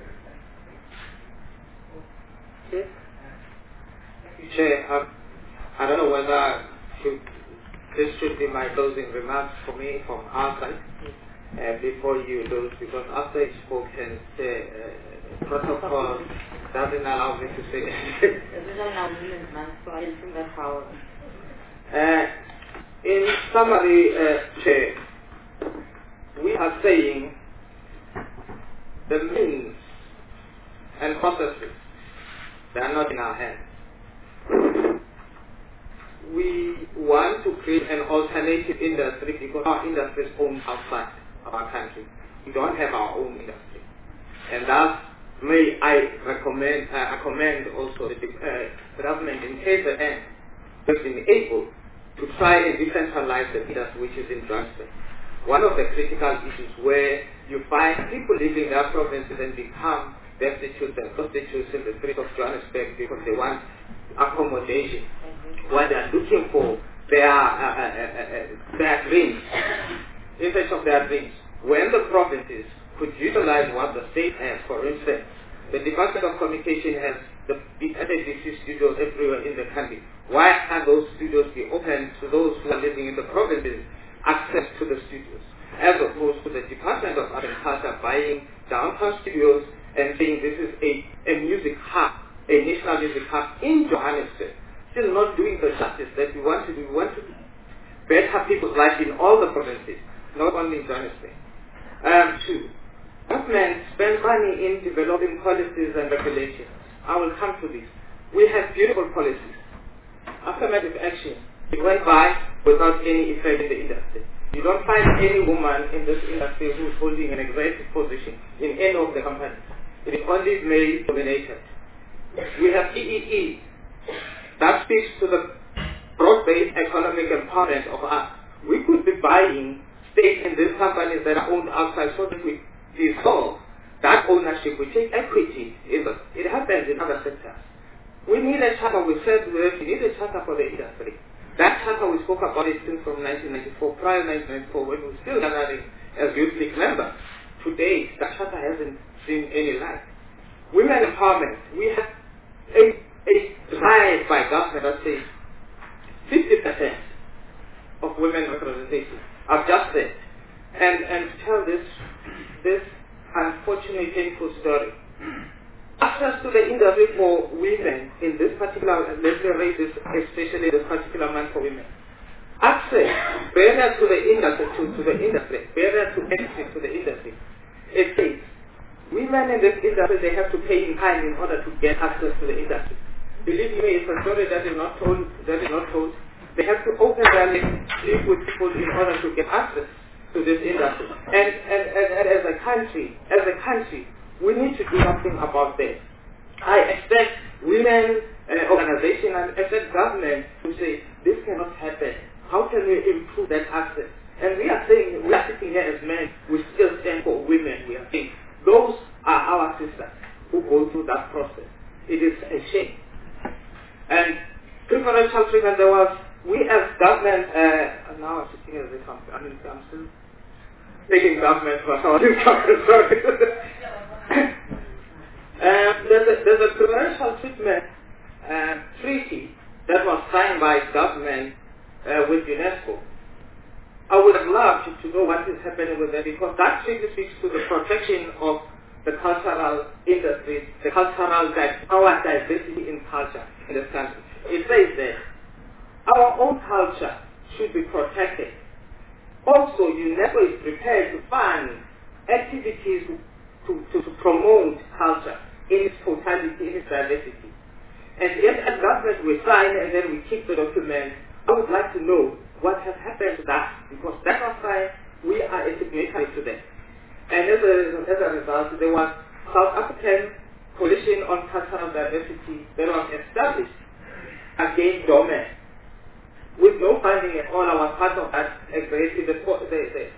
[SPEAKER 1] Yes?
[SPEAKER 2] Chair, I don't know whether this should be my closing remarks for me from our side before you lose, because after you spoke and protocol doesn't allow me to say anything. In summary, Chair, we are saying the means and processes, they are not in our hands. We want to create an alternative industry because our industry is owned outside of our country. We don't have our own industry. And thus, may I commend also the government in KZN has been able to try and decentralize the industry which is in Johannesburg. One of the critical issues where you find people leaving their provinces and become destitute and prostitutes in the streets of Johannesburg because they want accommodation. What they are looking for, their dreams, in search of their dreams. When the provinces could utilize what the state has, for instance, the Department of Communication has the SABC studios everywhere in the country. Why can't those studios be open to those who are living in the provinces, access to the studios, as opposed to the Department of Art and Culture buying downtown studios and saying this is a music hub, a national music hub in Johannesburg, still not doing the justice that we want to do. We want to better people's lives in all the provinces, not only in Johannesburg. Two, government spends money in developing policies and regulations. I will come to this. We have beautiful policies. Affirmative action, it went by without any effect in the industry. You don't find any woman in this industry who's holding an executive position in any of the companies. It is only male dominated. We have EEE. That speaks to the broad-based economic empowerment of us. We could be buying stakes in these companies that are owned outside so that we dissolve that ownership, we take equity in the, it happens in other sectors. We need a charter, we said we need a charter for the industry. That charter we spoke about it since from 1994, prior 1994, when we were still gathering as Youth League members. Today, that charter hasn't seen any light. Women empowerment, we have a drive by government that says 50% of women representation. I've just said. And to tell this unfortunately painful story. Access to the industry for women in this particular, let me raise this, especially this particular month for women. Access, barrier to the industry, barrier to entry to the industry. It says, women in this industry, they have to pay in kind in order to get access to the industry. Believe me, it's a story that is not told. They have to open their lips, live with people in order to get access to this industry. And as a country, we need to do something about this. I expect women organizations and expect government to say, this cannot happen. How can we improve that access? And we are saying, we are sitting here as men, we still stand for women. We are saying, those are our sisters who go through that process. It is a shame. And preferential treatment, there was, we as government, now I'm sitting as a company, I'm still taking government for our government, sorry. There's a preferential treatment treaty that was signed by government with UNESCO. I would have loved to know what is happening with that, because that treaty speaks to the protection of the cultural industry, our diversity in culture in this country. It says that our own culture should be protected. Also, UNESCO is prepared to fund activities to promote culture in its totality, in its diversity. And yet, as government, we sign and then we keep the document. I would like to know what has happened to that, because that was why we are a signatory to that. And as a result, there was South African Coalition on Cultural Diversity that was established against domain. With no funding at all, I was part of that executive, the first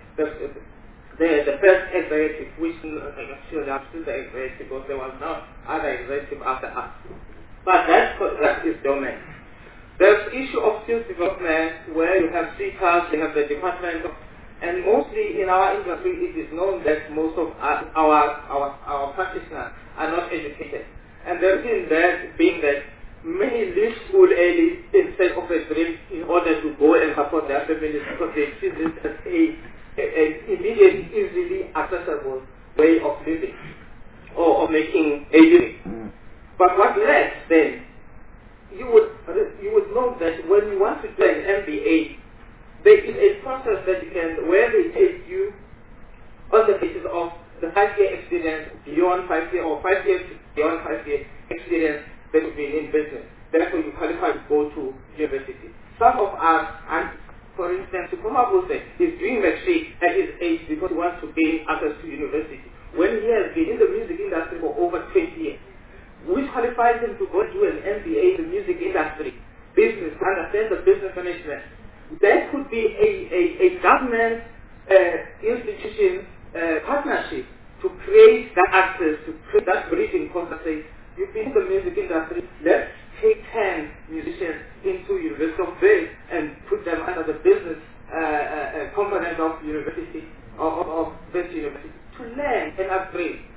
[SPEAKER 2] executive, which actually I'm still the executive, because there was no other executive after us. But that is domain. There's issue of skills development, where you have CCAS, you have the Department of, and mostly in our industry, it is known that most of our practitioners are not educated. And the reason that being that many leave school early instead of a dream in order to go and support their families, because they see this as an immediate, easily accessible way of living or of making a living. But what less then, you would know that when you want to do an MBA, there is a process that you can, where they take you on the basis of the 5-year experience beyond 5 years, or 5 years beyond 5 years experience that you've been in business. Therefore, you qualify to go to university. Some of us, and for instance, Sukuma Bose is doing matric at his age because he wants to gain access to university, when he has been in the music industry for over 20 years. Which qualifies him to go do an MBA in the music industry, business, understand the business management. That could be a government institution partnership to create that access, to create that bridging process. You've been in the music industry, let's take 10 musicians into University of Bay and put them under the business component of university, of this university, to learn and upgrade.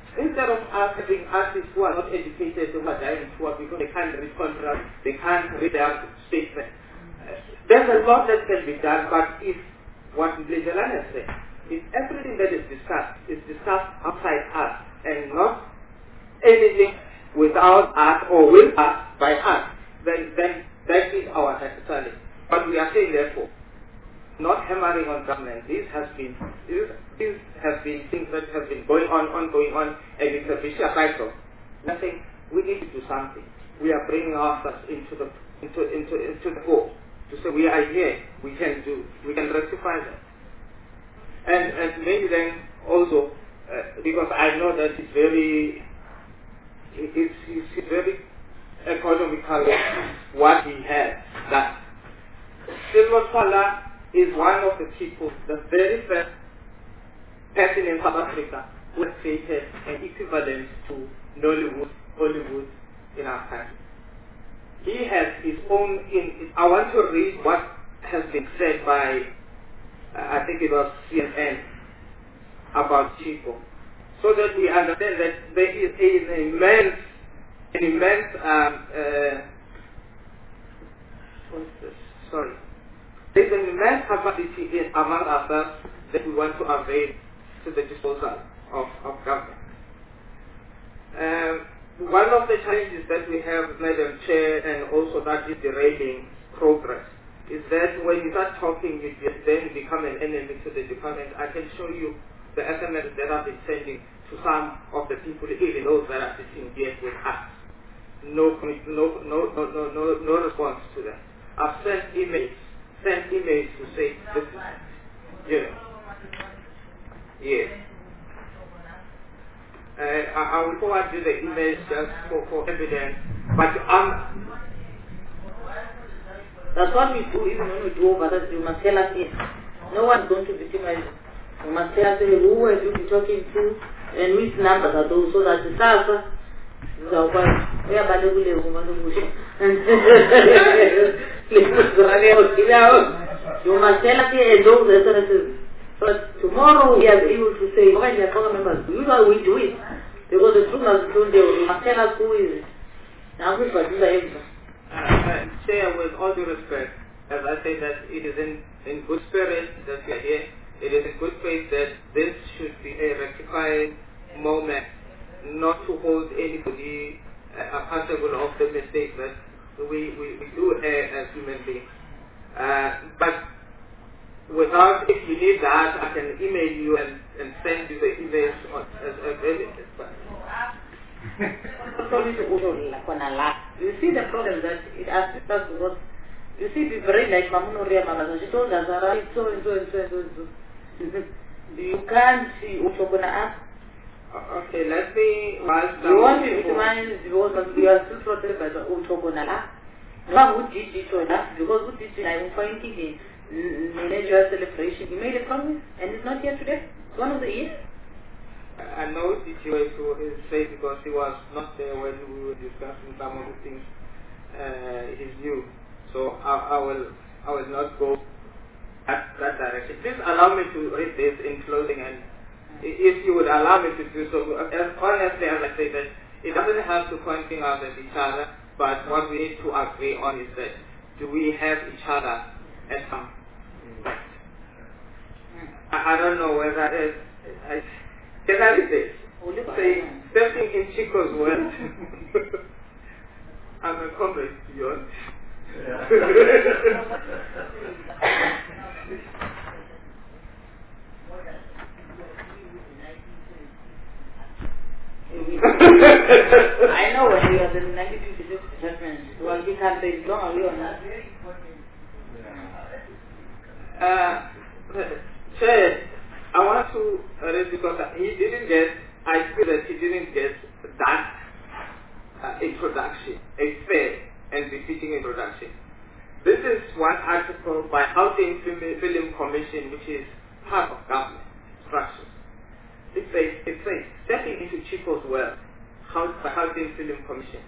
[SPEAKER 2] Instead of us having artists who are not educated, who are dying poor because they can't read contracts, they can't read their statements. There's a lot that can be done, but if what Legelana has said, if everything that is discussed outside us and not anything without us or with us by us, then that is our challenge. But we are saying therefore, not hammering on government. These have been things that have been going on, and it's a vicious cycle. Nothing. We need to do something. We are bringing ourselves into the fore to say we are here. We can rectify that. And maybe then also because I know that it's very economical what he has done. Silver Scholar is one of the people, the very first person in South Africa who has created an equivalent to Hollywood in our country. He has his own, I want to read what has been said by, I think it was CNN, about Chico, so that we understand that there is an immense there's an immense capacity among ourselves that we want to avail to the disposal of government. One of the challenges that we have, Madam Chair, and also that is derailing progress, is that when you start talking, you then become an enemy to the department. I can show you the SMS that I've been sending to some of the people, even those that are sitting here with us. No response to that. I've sent emails to say, this is, yes. I will forward you the emails just for evidence, but
[SPEAKER 1] that's what we do. Even when we do over that, you must tell us it. No one's going to victimize you. You must tell us who have you been talking to and which numbers are those, so that the staff you must tell us and those SNSs. But tomorrow we are able to say, why the members, we do it. Because the truth must be told, you must tell us who is it. Now we can do that.
[SPEAKER 2] Chair, with all due respect, as I say that it is in good spirit that we are here, it is in good faith that this should be a rectified moment, not to hold anybody accountable of the mistakes that we do as human beings. But without, if you need that, I can email you and send you the emails as evidence.
[SPEAKER 1] You see the problem that it assists us because you see the brain like Mamuno Ria Mama, she told us right so and so and so and so. You can't see what you're gonna ask.
[SPEAKER 2] Okay, let me
[SPEAKER 1] you want to victimize because you are still protected by the Utogona. Not who did it or that, because who did it I'm finding the manager celebration. He made a promise and it's not here today. It's one of the years.
[SPEAKER 2] I know DTOS to say because he was not there when we were discussing some of the things. It is new, so I will not go that direction. Please allow me to read this in closing, and if you would allow me to do so, honestly, as I say that it doesn't have to pointing out at each other, but what we need to agree on is that do we have each other at some point? I don't know whether it is. Can I read this? Say, stepping in Chico's world. I'm a comrade to yours.
[SPEAKER 1] I know when we are the 1956 judgment, well, we can't say long are we or not?
[SPEAKER 2] Chair, I want to read because he didn't get, I feel that he didn't get that introduction, a fair and befitting introduction. This is one article by Housing Film Commission, which is part of government structures. It says, stepping into Chico's world, by Housing Film Commission.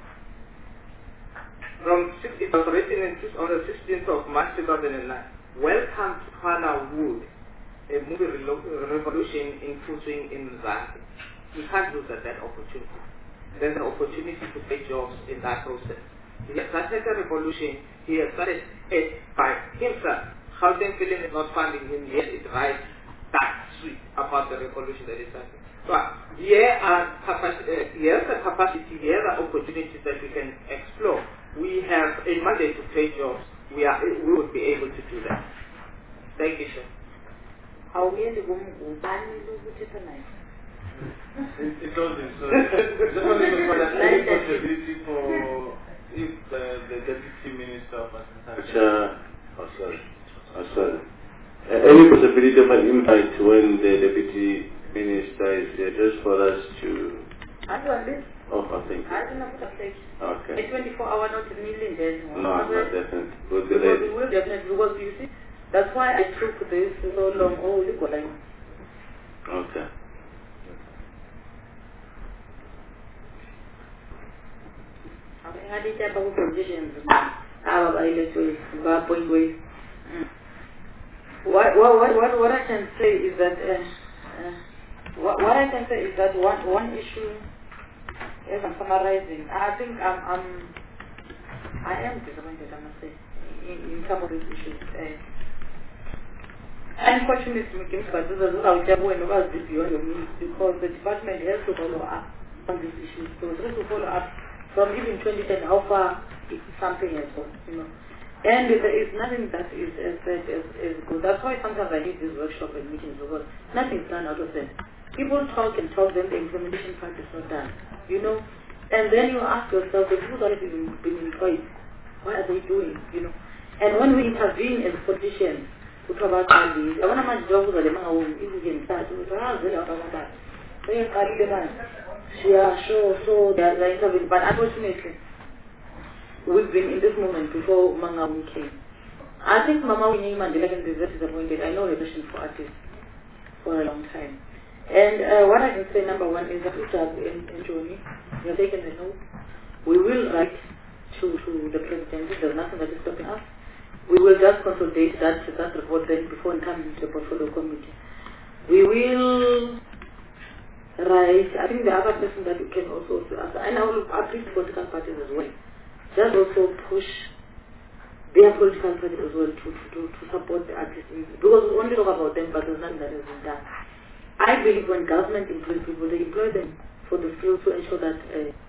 [SPEAKER 2] It was written on the 16th of March 2009. Welcome to Hana Wood, a movie revolution in full swing in Mzansi. we can't lose that opportunity. There's an opportunity to create jobs in that process. He has started a revolution. He has started it by himself. Gauteng Film is not funding him yet. It writes that sweet about the revolution that is happening. So here are here's the capacity, here are opportunities that we can explore. We have a mandate to create jobs. We would be able to do that. Thank you, sir.
[SPEAKER 1] How we end up tonight?
[SPEAKER 11] It doesn't. So just only for that any possibility for if the deputy minister of
[SPEAKER 10] sorry. Any possibility of an impact when the deputy minister is there, just for us to.
[SPEAKER 1] I do this.
[SPEAKER 10] Oh, I think.
[SPEAKER 1] I don't know what to say.
[SPEAKER 10] Okay.
[SPEAKER 1] A 24-hour notice million days.
[SPEAKER 10] No, not definitely.
[SPEAKER 1] We will definitely, because you see, that's why I took this so long. Oh, look what I know.
[SPEAKER 10] Okay.
[SPEAKER 1] I did have our conditions. Our electoral, point ways. What I can say is that what I can say is that one issue, as I'm summarizing, I think I am disappointed, I must say, in some of these issues. Unfortunately, because the department has to follow up on these issues. So it has to follow up from even 2010, how far something has gone, you know. And there is nothing that is as good. That's why sometimes I need these workshops and meetings, because nothing's done out of them. People talk and talk, then the implementation part is not done, you know. And then you ask yourself, the people that have been employed, what are they doing, you know. And when we intervene as politicians, we talk about families. I want to manage jobs that are home, if we can start, we say, yeah, sure, so they are intervening. But unfortunately, we've been in this moment before Manga came. I think Mama Winnie Mandela can be very disappointed. I know her passion for artists for a long time. And what I can say, number one, is that we have in Joni, we have taken the note. We will write to the presidency. There's nothing that is stopping us. We will just consolidate that report then before it comes into the portfolio committee. We will write, I think the other person that we can also ask, and I will appeal to political parties as well, just also push their political parties as well to support the artists, because we only talk about them, but there's nothing that has been done. I believe when government employs people, they employ them for the skills to ensure that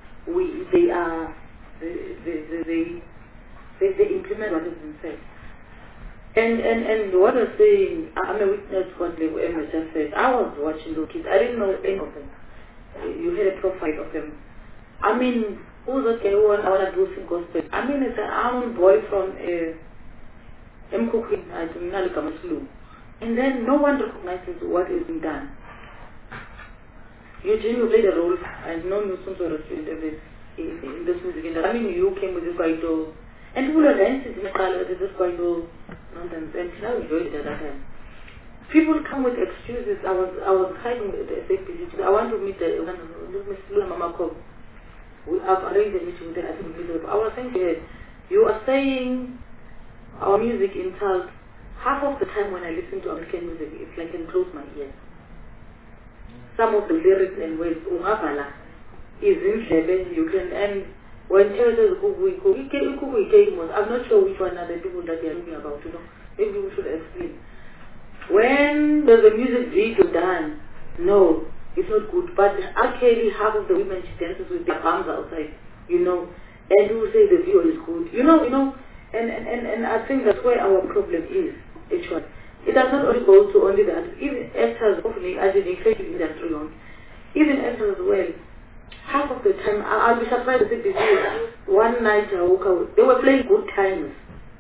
[SPEAKER 1] they implement what has been said. And what I'm saying, I'm a witness to what Emma just said. I was watching those kids. I didn't know any of them. You had a profile of them. I mean, who's that guy who I want to do some gospel? I mean, it's an armed boy from Mkukwini, I don't know, and then no one recognizes what is being done. Eugene, you played a role. I know you some sort of student in this music industry. I mean, you came with this Guaido, and people are dancing in the color with this Guaido nonsense, and I enjoyed it at that time. People come with excuses. I was hiding with the SAPC. I want to meet Miss Luna Mama Cobb. I've arranged a meeting with her. I think I was saying to her, you are saying our music insults. Half of the time when I listen to American music, it's like I can close my ears. Some of the lyrics and words, is in you can, and when church says I'm not sure which one are the people that they are talking about, you know. Maybe we should explain. When there's a music video done, no, it's not good. But actually half of the women she dances with their bums outside, you know, and who say the video is good, you know, and I think that's where our problem is, actually. It does not only go to only that. Even actors, hopefully, as in the creative industry, even actors as well, half of the time, I'll be surprised if this is one night they were playing good times.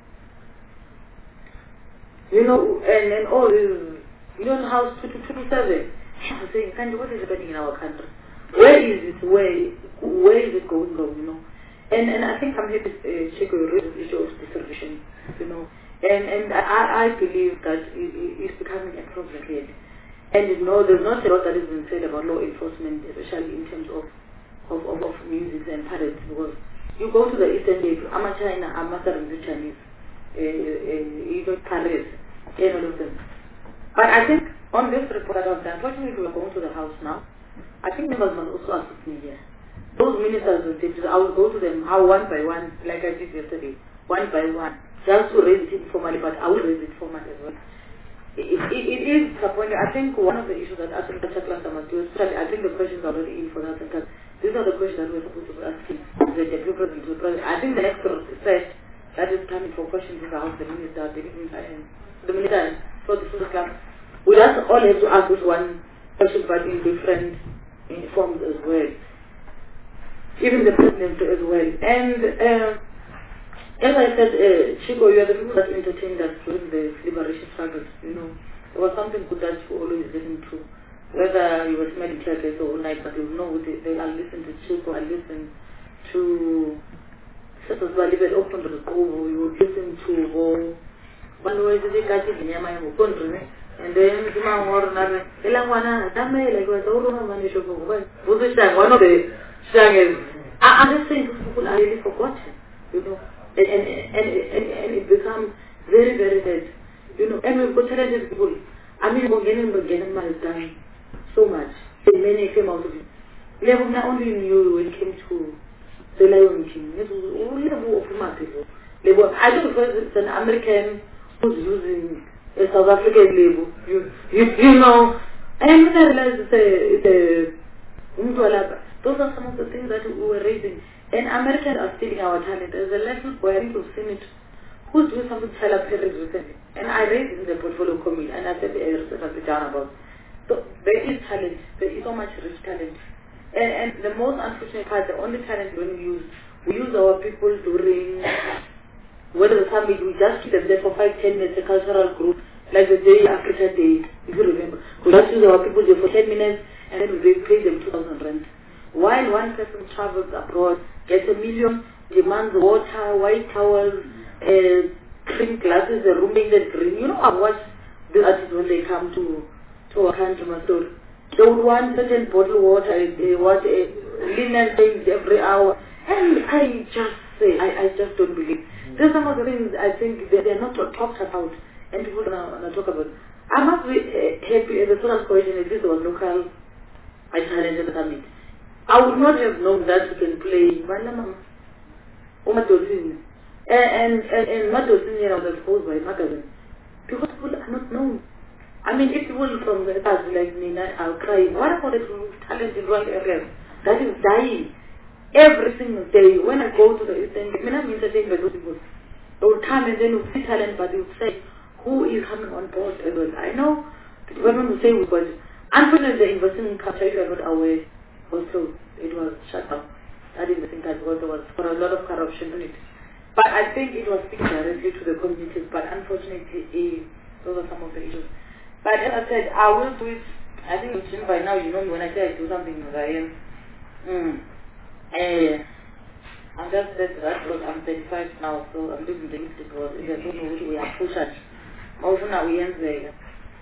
[SPEAKER 1] You know, and all this, you know, House 227. I'm saying, Sandy, what is happening in our country? Where is it? Where is it going, you know? And I think I'm here to check your issue of distribution, you know. And I believe that it's becoming a problem really. And you know, there's not a lot that has been said about law enforcement, especially in terms of music and parades, because you go to the Eastern Cape, China, I'm mastering the Chinese, you know, parades, and all of them. But I think on this report that I've done, unfortunately we're going to the house now, I think members must also assist me here. Those ministers and deputies, I will go to them how one by one, like I did yesterday, one by one, just to raise it informally, but I will raise it formally as well. It is disappointing. I think one of the issues that actually the class must do, especially I think the questions are already in for that, because these are the questions that we're supposed to be asking the deputy president. I think the next set that is coming for questions in the House, the minister, the minister, for the full class. We just all have to ask this one question, but in different forms as well. Even the president as well. And as I said, Chico, you are the people that entertained us during the liberation struggles. You know, it was something good that you always listen to. Whether you were smelling crackers all night, but you know, I'll listen to Chico, I'll listen to Sasaswali, that opened the school, you would listen to one way to take out in Yamai, and then Jima or another, Elawana, Dame, like was all over Manisho, one of the singers. I'm just saying, people are really forgotten, you know. And it becomes very, very bad. You know, and we've got talented people. I mean, we're getting money done so much. And many came out of it. Level not only knew when it came to the Lion King. It was all level of people. I don't know if it's an American who's using a South African label. You know. And I realized it's those are some of the things that we were raising. And Americans are stealing our talent. There's a little boy, I think you've seen it, who's doing something to Tyler Perry recently. And I raised it in the portfolio committee, and I said down about. So there is talent. There is so much rich talent. And the most unfortunate part, the only talent we use our people during, whether the summit, we just keep them there for 5-10 minutes, a cultural group, like the Day Africa Day, if you remember. We just use our people there for 10 minutes, and then we pay them 2,000 rand. While one person travels abroad, gets $1 million, demands water, white towels, clean glasses, a room painted green. You know, I've watched the artists when they come to a country, Mastori. They would want certain bottled water, they want linen things every hour. And I just say, I just don't believe. There's some of the things I think they're not talked about, and people don't talk about. I must be happy, the social cohesion, if this was local, I challenge the summit. I would not have known that you can play Banama or Matosini. And Matosini was exposed by magazine. Because people are not known. I mean, if people from the past like me, I'll cry. What about the talent in rural areas? That is dying every single day. When I go to the Eastern Cape, I'm entertained by those people. They will come and then you see talent, but you say, who is coming on board? I know the government will say, but unfortunately, the investing culture, if you're not aware, also, it was shut down. That is the thing that because there was for a lot of corruption in it. But I think it was speaking directly to the communities, but unfortunately, those are some of the issues. But as I said, I will do it. I think you've seen by now, you know me when I say I do something with I am. I'm just said that because I'm 35 now, so I'm living the East because if I don't know which way I push it. Also now we end there.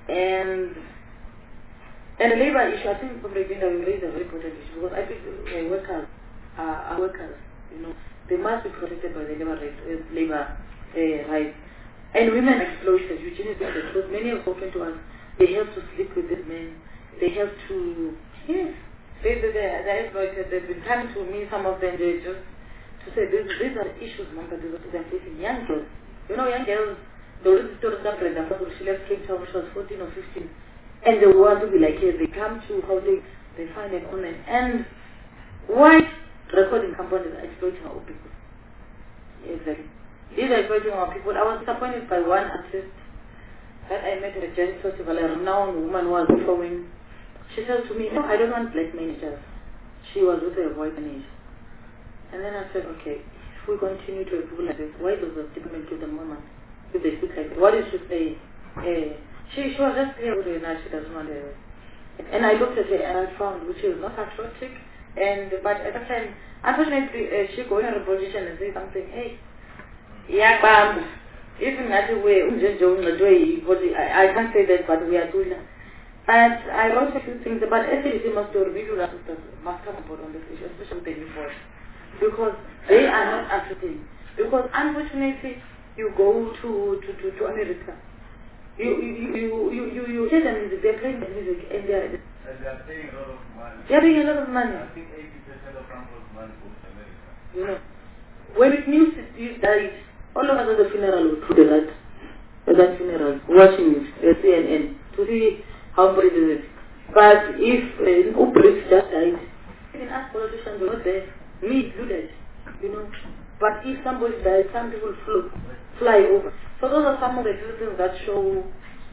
[SPEAKER 1] And the labor issue, I think Public Agenda will raise a very important issue because I think workers are workers, you know. They must be protected by the labor rights. And women exploited, Eugenia said that because many have spoken to us, they have to sleep with these men, they have to, yes, they're exploited. They've been coming to me, some of them, they just to say these are the issues, that they're facing. Young girls, you know, young girls, they already stored up in the hospital. She left Cape Town when she was 14 or 15. And they want to be like here. They come to how they find an online. And white recording companies are exploiting our people. Exactly. These are exploiting our people. I was disappointed by one artist that I met at a jazz festival, a renowned woman who was performing. She said to me, no, I don't want black managers. She was with a white manager. And then I said, okay, if we continue to do like this, why does the department give them more money? If they speak like this, what did she say? She was just clear with her, she doesn't want to. And I looked at her and I found which is not patriotic. But at the time, unfortunately, she go in her position and say something, hey, yeah, even that way, I can't say that, but we are doing that. And I wrote a few things about SADC must do review assistance, must come aboard on this issue, especially the report. Because they are not African. Because unfortunately, you go to America. You hear the music, they're playing the music, and
[SPEAKER 11] And they are paying a lot of money.
[SPEAKER 1] They are paying a lot of money.
[SPEAKER 11] I think 80% of Frankfurt's money goes to America.
[SPEAKER 1] You know, when it news died, all of us at the funeral would put that funeral, watching it, CNN, to see how brave is it. But if Ubris just died, even us politicians were not there, me included, you know. But if somebody dies, some people fly over. So those are some of the things that show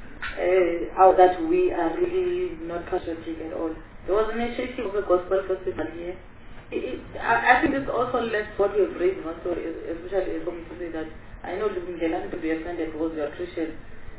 [SPEAKER 1] how that we are really not patriotic at all. There was an initiative of a gospel festival here. I think it's also less what we have raised also, especially for me to say that I know Lubingelani to be offended because we are Christians.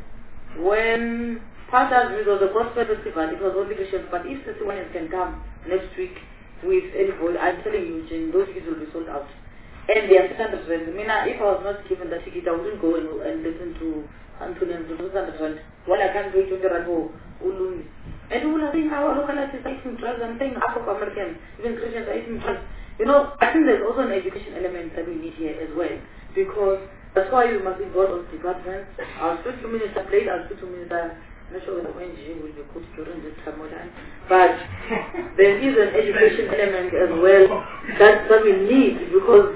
[SPEAKER 1] When pastors with the gospel festival, it was only Christians, but if testimonies can come next week with anybody, I'm telling you, Jane, those tickets will be sold out. And they are 600 rand. I mean, if I was not given that ticket, I wouldn't go and listen to Anthony and 600 rand. Well, I can't do 20 rand for Ulumi. And people are saying our local artists are eating drugs. I'm saying half of Americans, even Christians, are eating drugs. You know, I think there's also an education element that we need here as well. Because that's why we must involve those departments. I'll speak to Minister Blade, I'll speak to Minister, I'm not sure whether ONG will be put during this time or time. But there is an education element as well that we need, because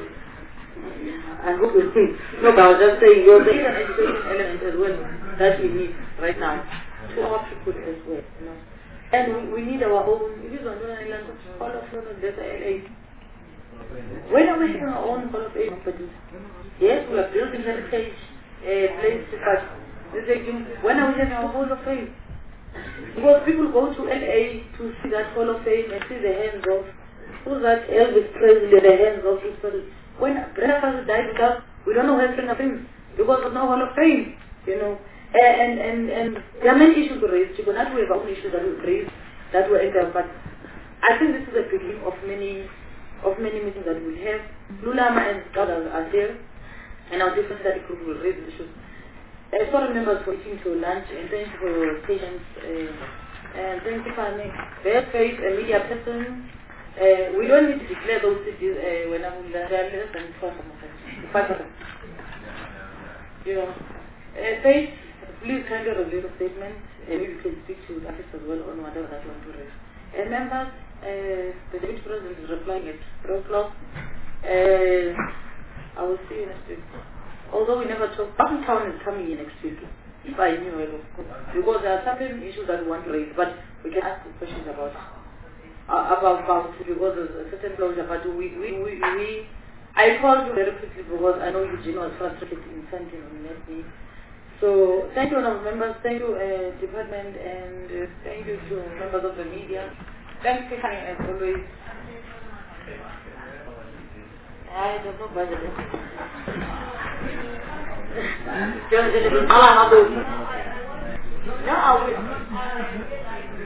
[SPEAKER 1] I hope you think. No, but I was just saying, there is an education element as well that we need right now to our people as well, you know. And we need our own, if it's on Island, Hall of Fame, there's LA. When are we having our own Hall of Fame companies? Yes, we are building heritage places, but when are we having our Hall of Fame? Because people go to LA to see that Hall of Fame and see the hands of, who's that Elvis Presley, the hands of people. When Brenda Fassie died with us, we don't know where Brenda Fame because of no Hall of Fame, you know. And there are many issues to raise. You cannot have our own issues that we raise that were in there, but I think this is a beginning of many meetings that we'll have. Lulama and others are here, and our different study group will raise issues. Foreign members for eating to lunch, and thank you for your patience. And thank you for their faith, a media person. We don't need to declare those cities when I'm less than 500. You know, faith, please kindly review the statement, and you can speak to the office as well on whatever that you want to raise. Members, the deputy president is replying at 3 o'clock. I will see you next week. Although we never talk, Button Town is coming in next week. If I knew it, of course. Because there are certain issues that we want to raise, but we can ask questions about because there's a certain closure. But I called you very quickly because I know Eugene was frustrated in sending on me. So thank you, honorable members. Thank you, department, and thank you to members of the media. Thanks for coming as always. I don't know budget. No, I will.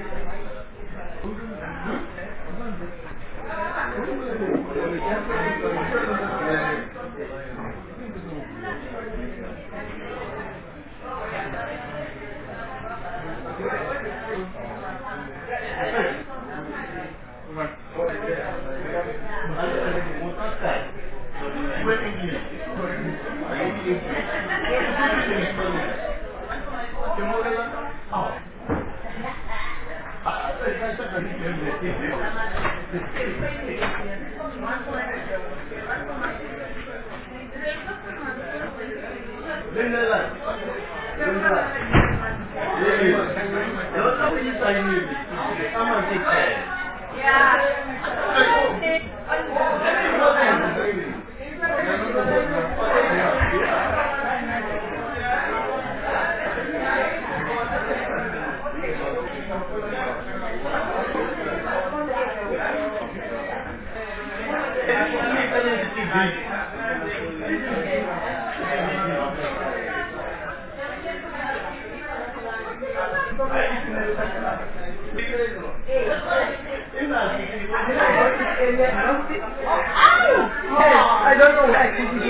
[SPEAKER 7] I don't know why I can do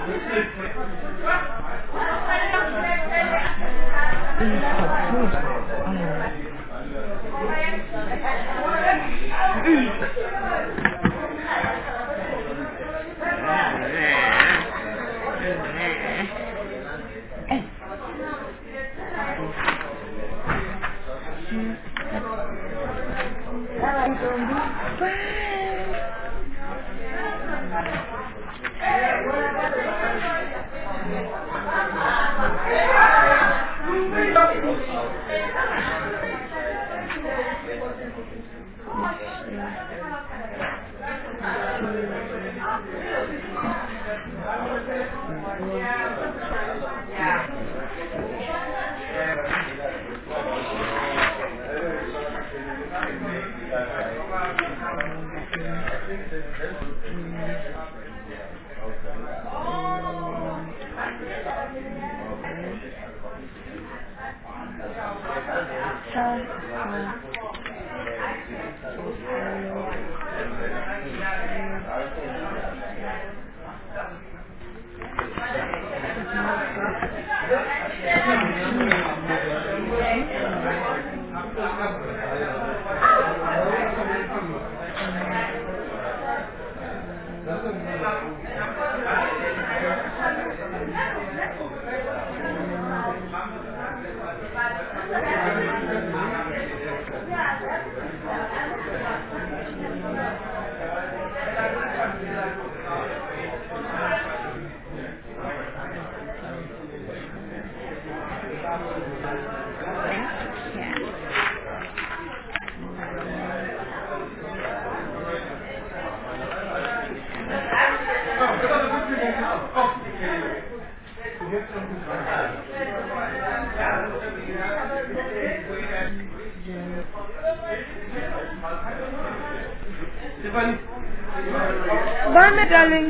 [SPEAKER 12] Bye, my darling.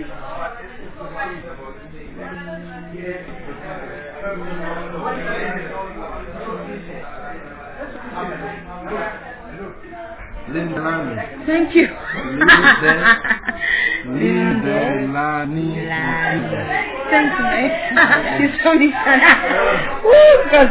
[SPEAKER 13] Lindelani.
[SPEAKER 12] Thank you.
[SPEAKER 13] Lindelani.
[SPEAKER 12] Thank you, mate. She's so nice. Woo, God,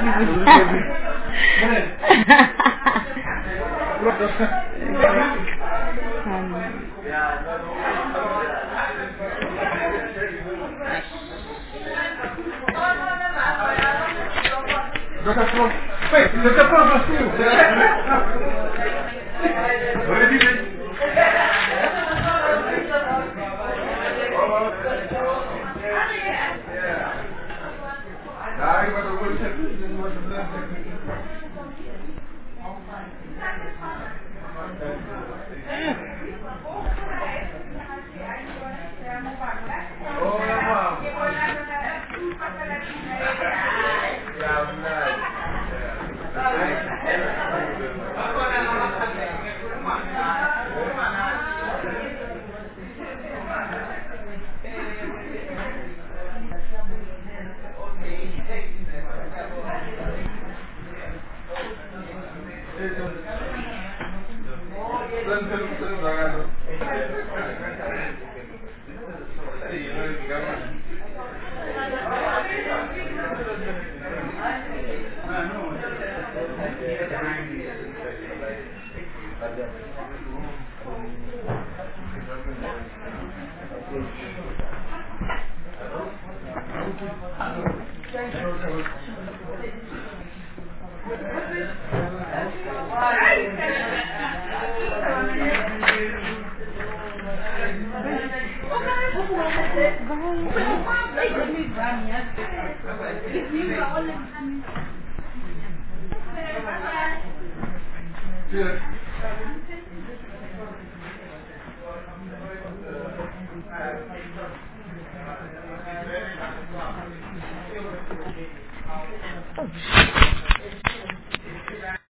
[SPEAKER 12] Oh.